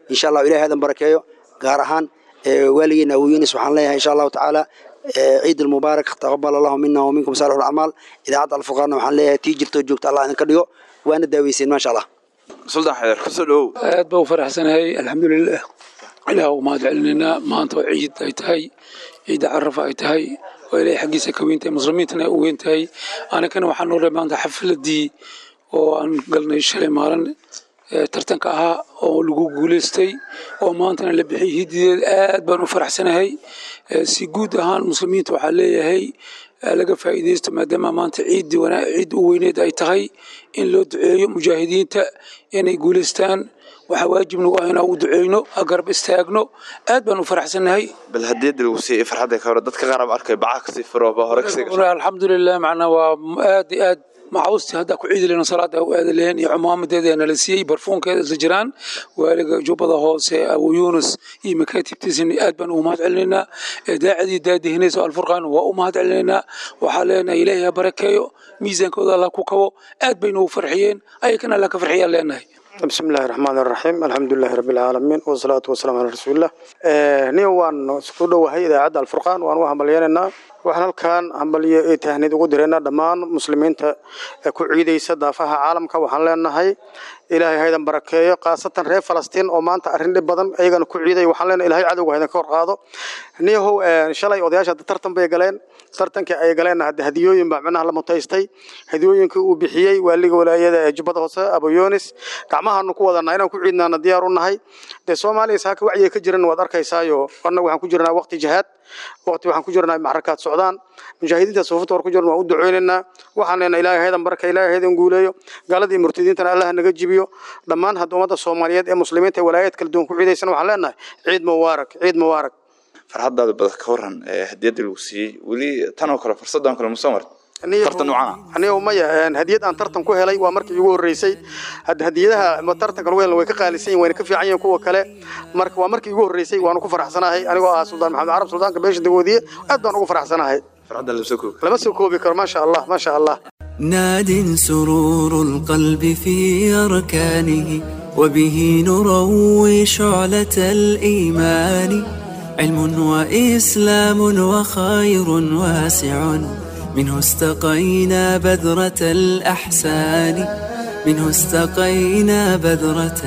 insha allah ilahay hadan barakeeyo gaar ahaan waaligeena Abu Yunus waxaan leeyahay insha Allah taala ciid mubaarak taqabbal Allah minna wa minkum salihul a'mal idaacad al-furqaan waxaan leeyahay tii jirto joogta Allah idinka dhigo waana daawaysiin ma sha Allah suldaan xeer ku soo dhow aad baa u faraxsanahay alxamdulillah ilaahu ma hadalnina maanta ciid ay tahay ciid carafa ay tahay oo ilaahay xaqiisa ka weyntahay muslimiintana u weyntahay anakana waxaan noo maanta xafladii oo aan galnay shalay maalin tartanka ahaa oo lagu guuleystay oo maantana la bixiyay hidiyeed aad baan u faraxsanahay si guud ahaan muslimiinta waxaa leeyahay laga faa'iideysto maadaama maanta ciid wana ciid u weyneed ay tahay in loo duceeyo mujaahidiinta inay guuleystaan waxa waajib nagu ah inaan u duceeyno garab istaagno aad baan u faraxsanahay bal hadii dad uu si farxad ka hor dadka qaar arkay baca ka si furo ba hore ka sii alxamdulillah macna waa aad aad معوستي هذا كعيد لنا صلاة أو أذلين يعمام دادي أنا لسي برفون كذا زجران ولقى جوبة هوس أو يونس إيه مكاتب تزني أدبن ومات علينا داعي دادي هنا سؤال الفرقان وأمات علينا وحالنا إليها بركة ميزان كذا الله كوكو أدبن وفرحيين أي كان لك فرحيان لنا بسم الله الرحمن الرحيم الحمد لله رب العالمين والصلاة والسلام على رسول الله نيوان سكودو وهي إذاعة الفرقان وأنا همبلينا waxaan halkaan hambaliyo ee tahnid ugu direena dhamaan muslimiinta ku ciideysa daafaha caalamka waxaan leenahay ilaahay haydan barakeeyo qaasatan reer Falastiin oo maanta arrin dhib badan ayagana ku ciiday waxaan leenahay ilaahay cadowga haydan ka hor qaado niyahow shalay odayaasha tartan bay galeen tartanka ay galeen hadiyooyin baa macnaha la mutaystay hadiyooyinka uu bixiyay waaliga walaayada ee Jubbada Hoose Abu Yunus gacmahaanu ku wadana inaan ku ciidnaana diyaar u nahay de Soomaaliya saaka wacyi ka jiran waad arkaysaayo annagu waxaan ku jirnaa waqti jihaad waqti waxaan ku jirnaa macrakaad socdaan mujaahidiinta suufta war ku jirnaa u duceynayna waxaan leenahay ilaahay haydan baraka ilaahay haydan guuleeyo gaaladii murtadiintana Allah naga jibiyo dhamaan hadumada Soomaaliyeed ee muslimiinta walaayad kala duwan ku ciideysan waxaan leenahay ciid mubaarak ciid mubaarak farxadaada bad ka waran hadiyada lagu siiyay wali tan oo kale fursadan kale musamar tartan noocana aniga umaya hadiyad aan tartan ku helay waa markii ugu horeysay hadiyadaha ma tartanka weyn way ka qaalisan yihiin way ka fiican yihiin kuwa kale marka waa markii ugu horeysay waan ku faraxsanahay anigoo ah Suldaan Maxamed Arab Suldaanka beesha dagoodiye aad baan ugu faraxsanahay farxada la soo koob lama soo koobi karo ma sha Allah ma sha Allah ناد سرور القلب في أركانه وبه نروي شعلة الإيمان علم وإسلام وخير واسع منه استقينا بذرة الأحسان منه استقينا بذرة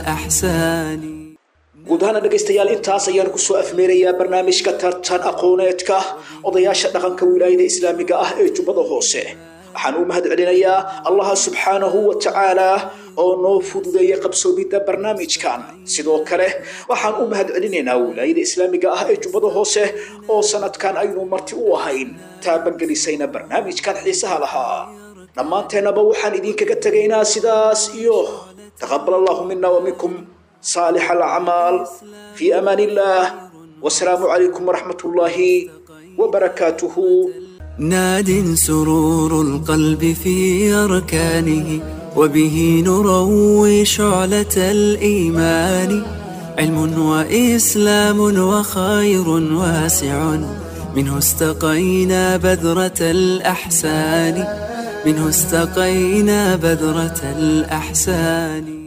الأحسان guud ahaan dhageystayaal intaas ayaan ku soo afmeerayaa barnaamijka tartan aqooneedka odayaasha dhaqanka wilaayada islaamiga ah ee Jubbada Hoose waxaan u mahad celinayaa Allah subhanahu wa ta'ala oo noo fududeeyay qabsoomida barnaamijkan sidoo kale waxaan u mahad celinaynaa wilaayada islaamiga ah ee Jubbada Hoose oo sanadkan aynu marti u ahayn taabangelisayna barnaamijkan xiisaha lahaa dhammaanteenaba waxaan idinkaga tagaynaa sidaas iyo taqabbal Allahu minna wa minkum صالح الأعمال في أمان الله والسلام عليكم ورحمة الله وبركاته ناد سرور القلب في أركانه وبه نروي شعلة الإيمان علم وإسلام وخير واسع منه استقينا بذرة الأحسان منه استقينا بذرة الأحسان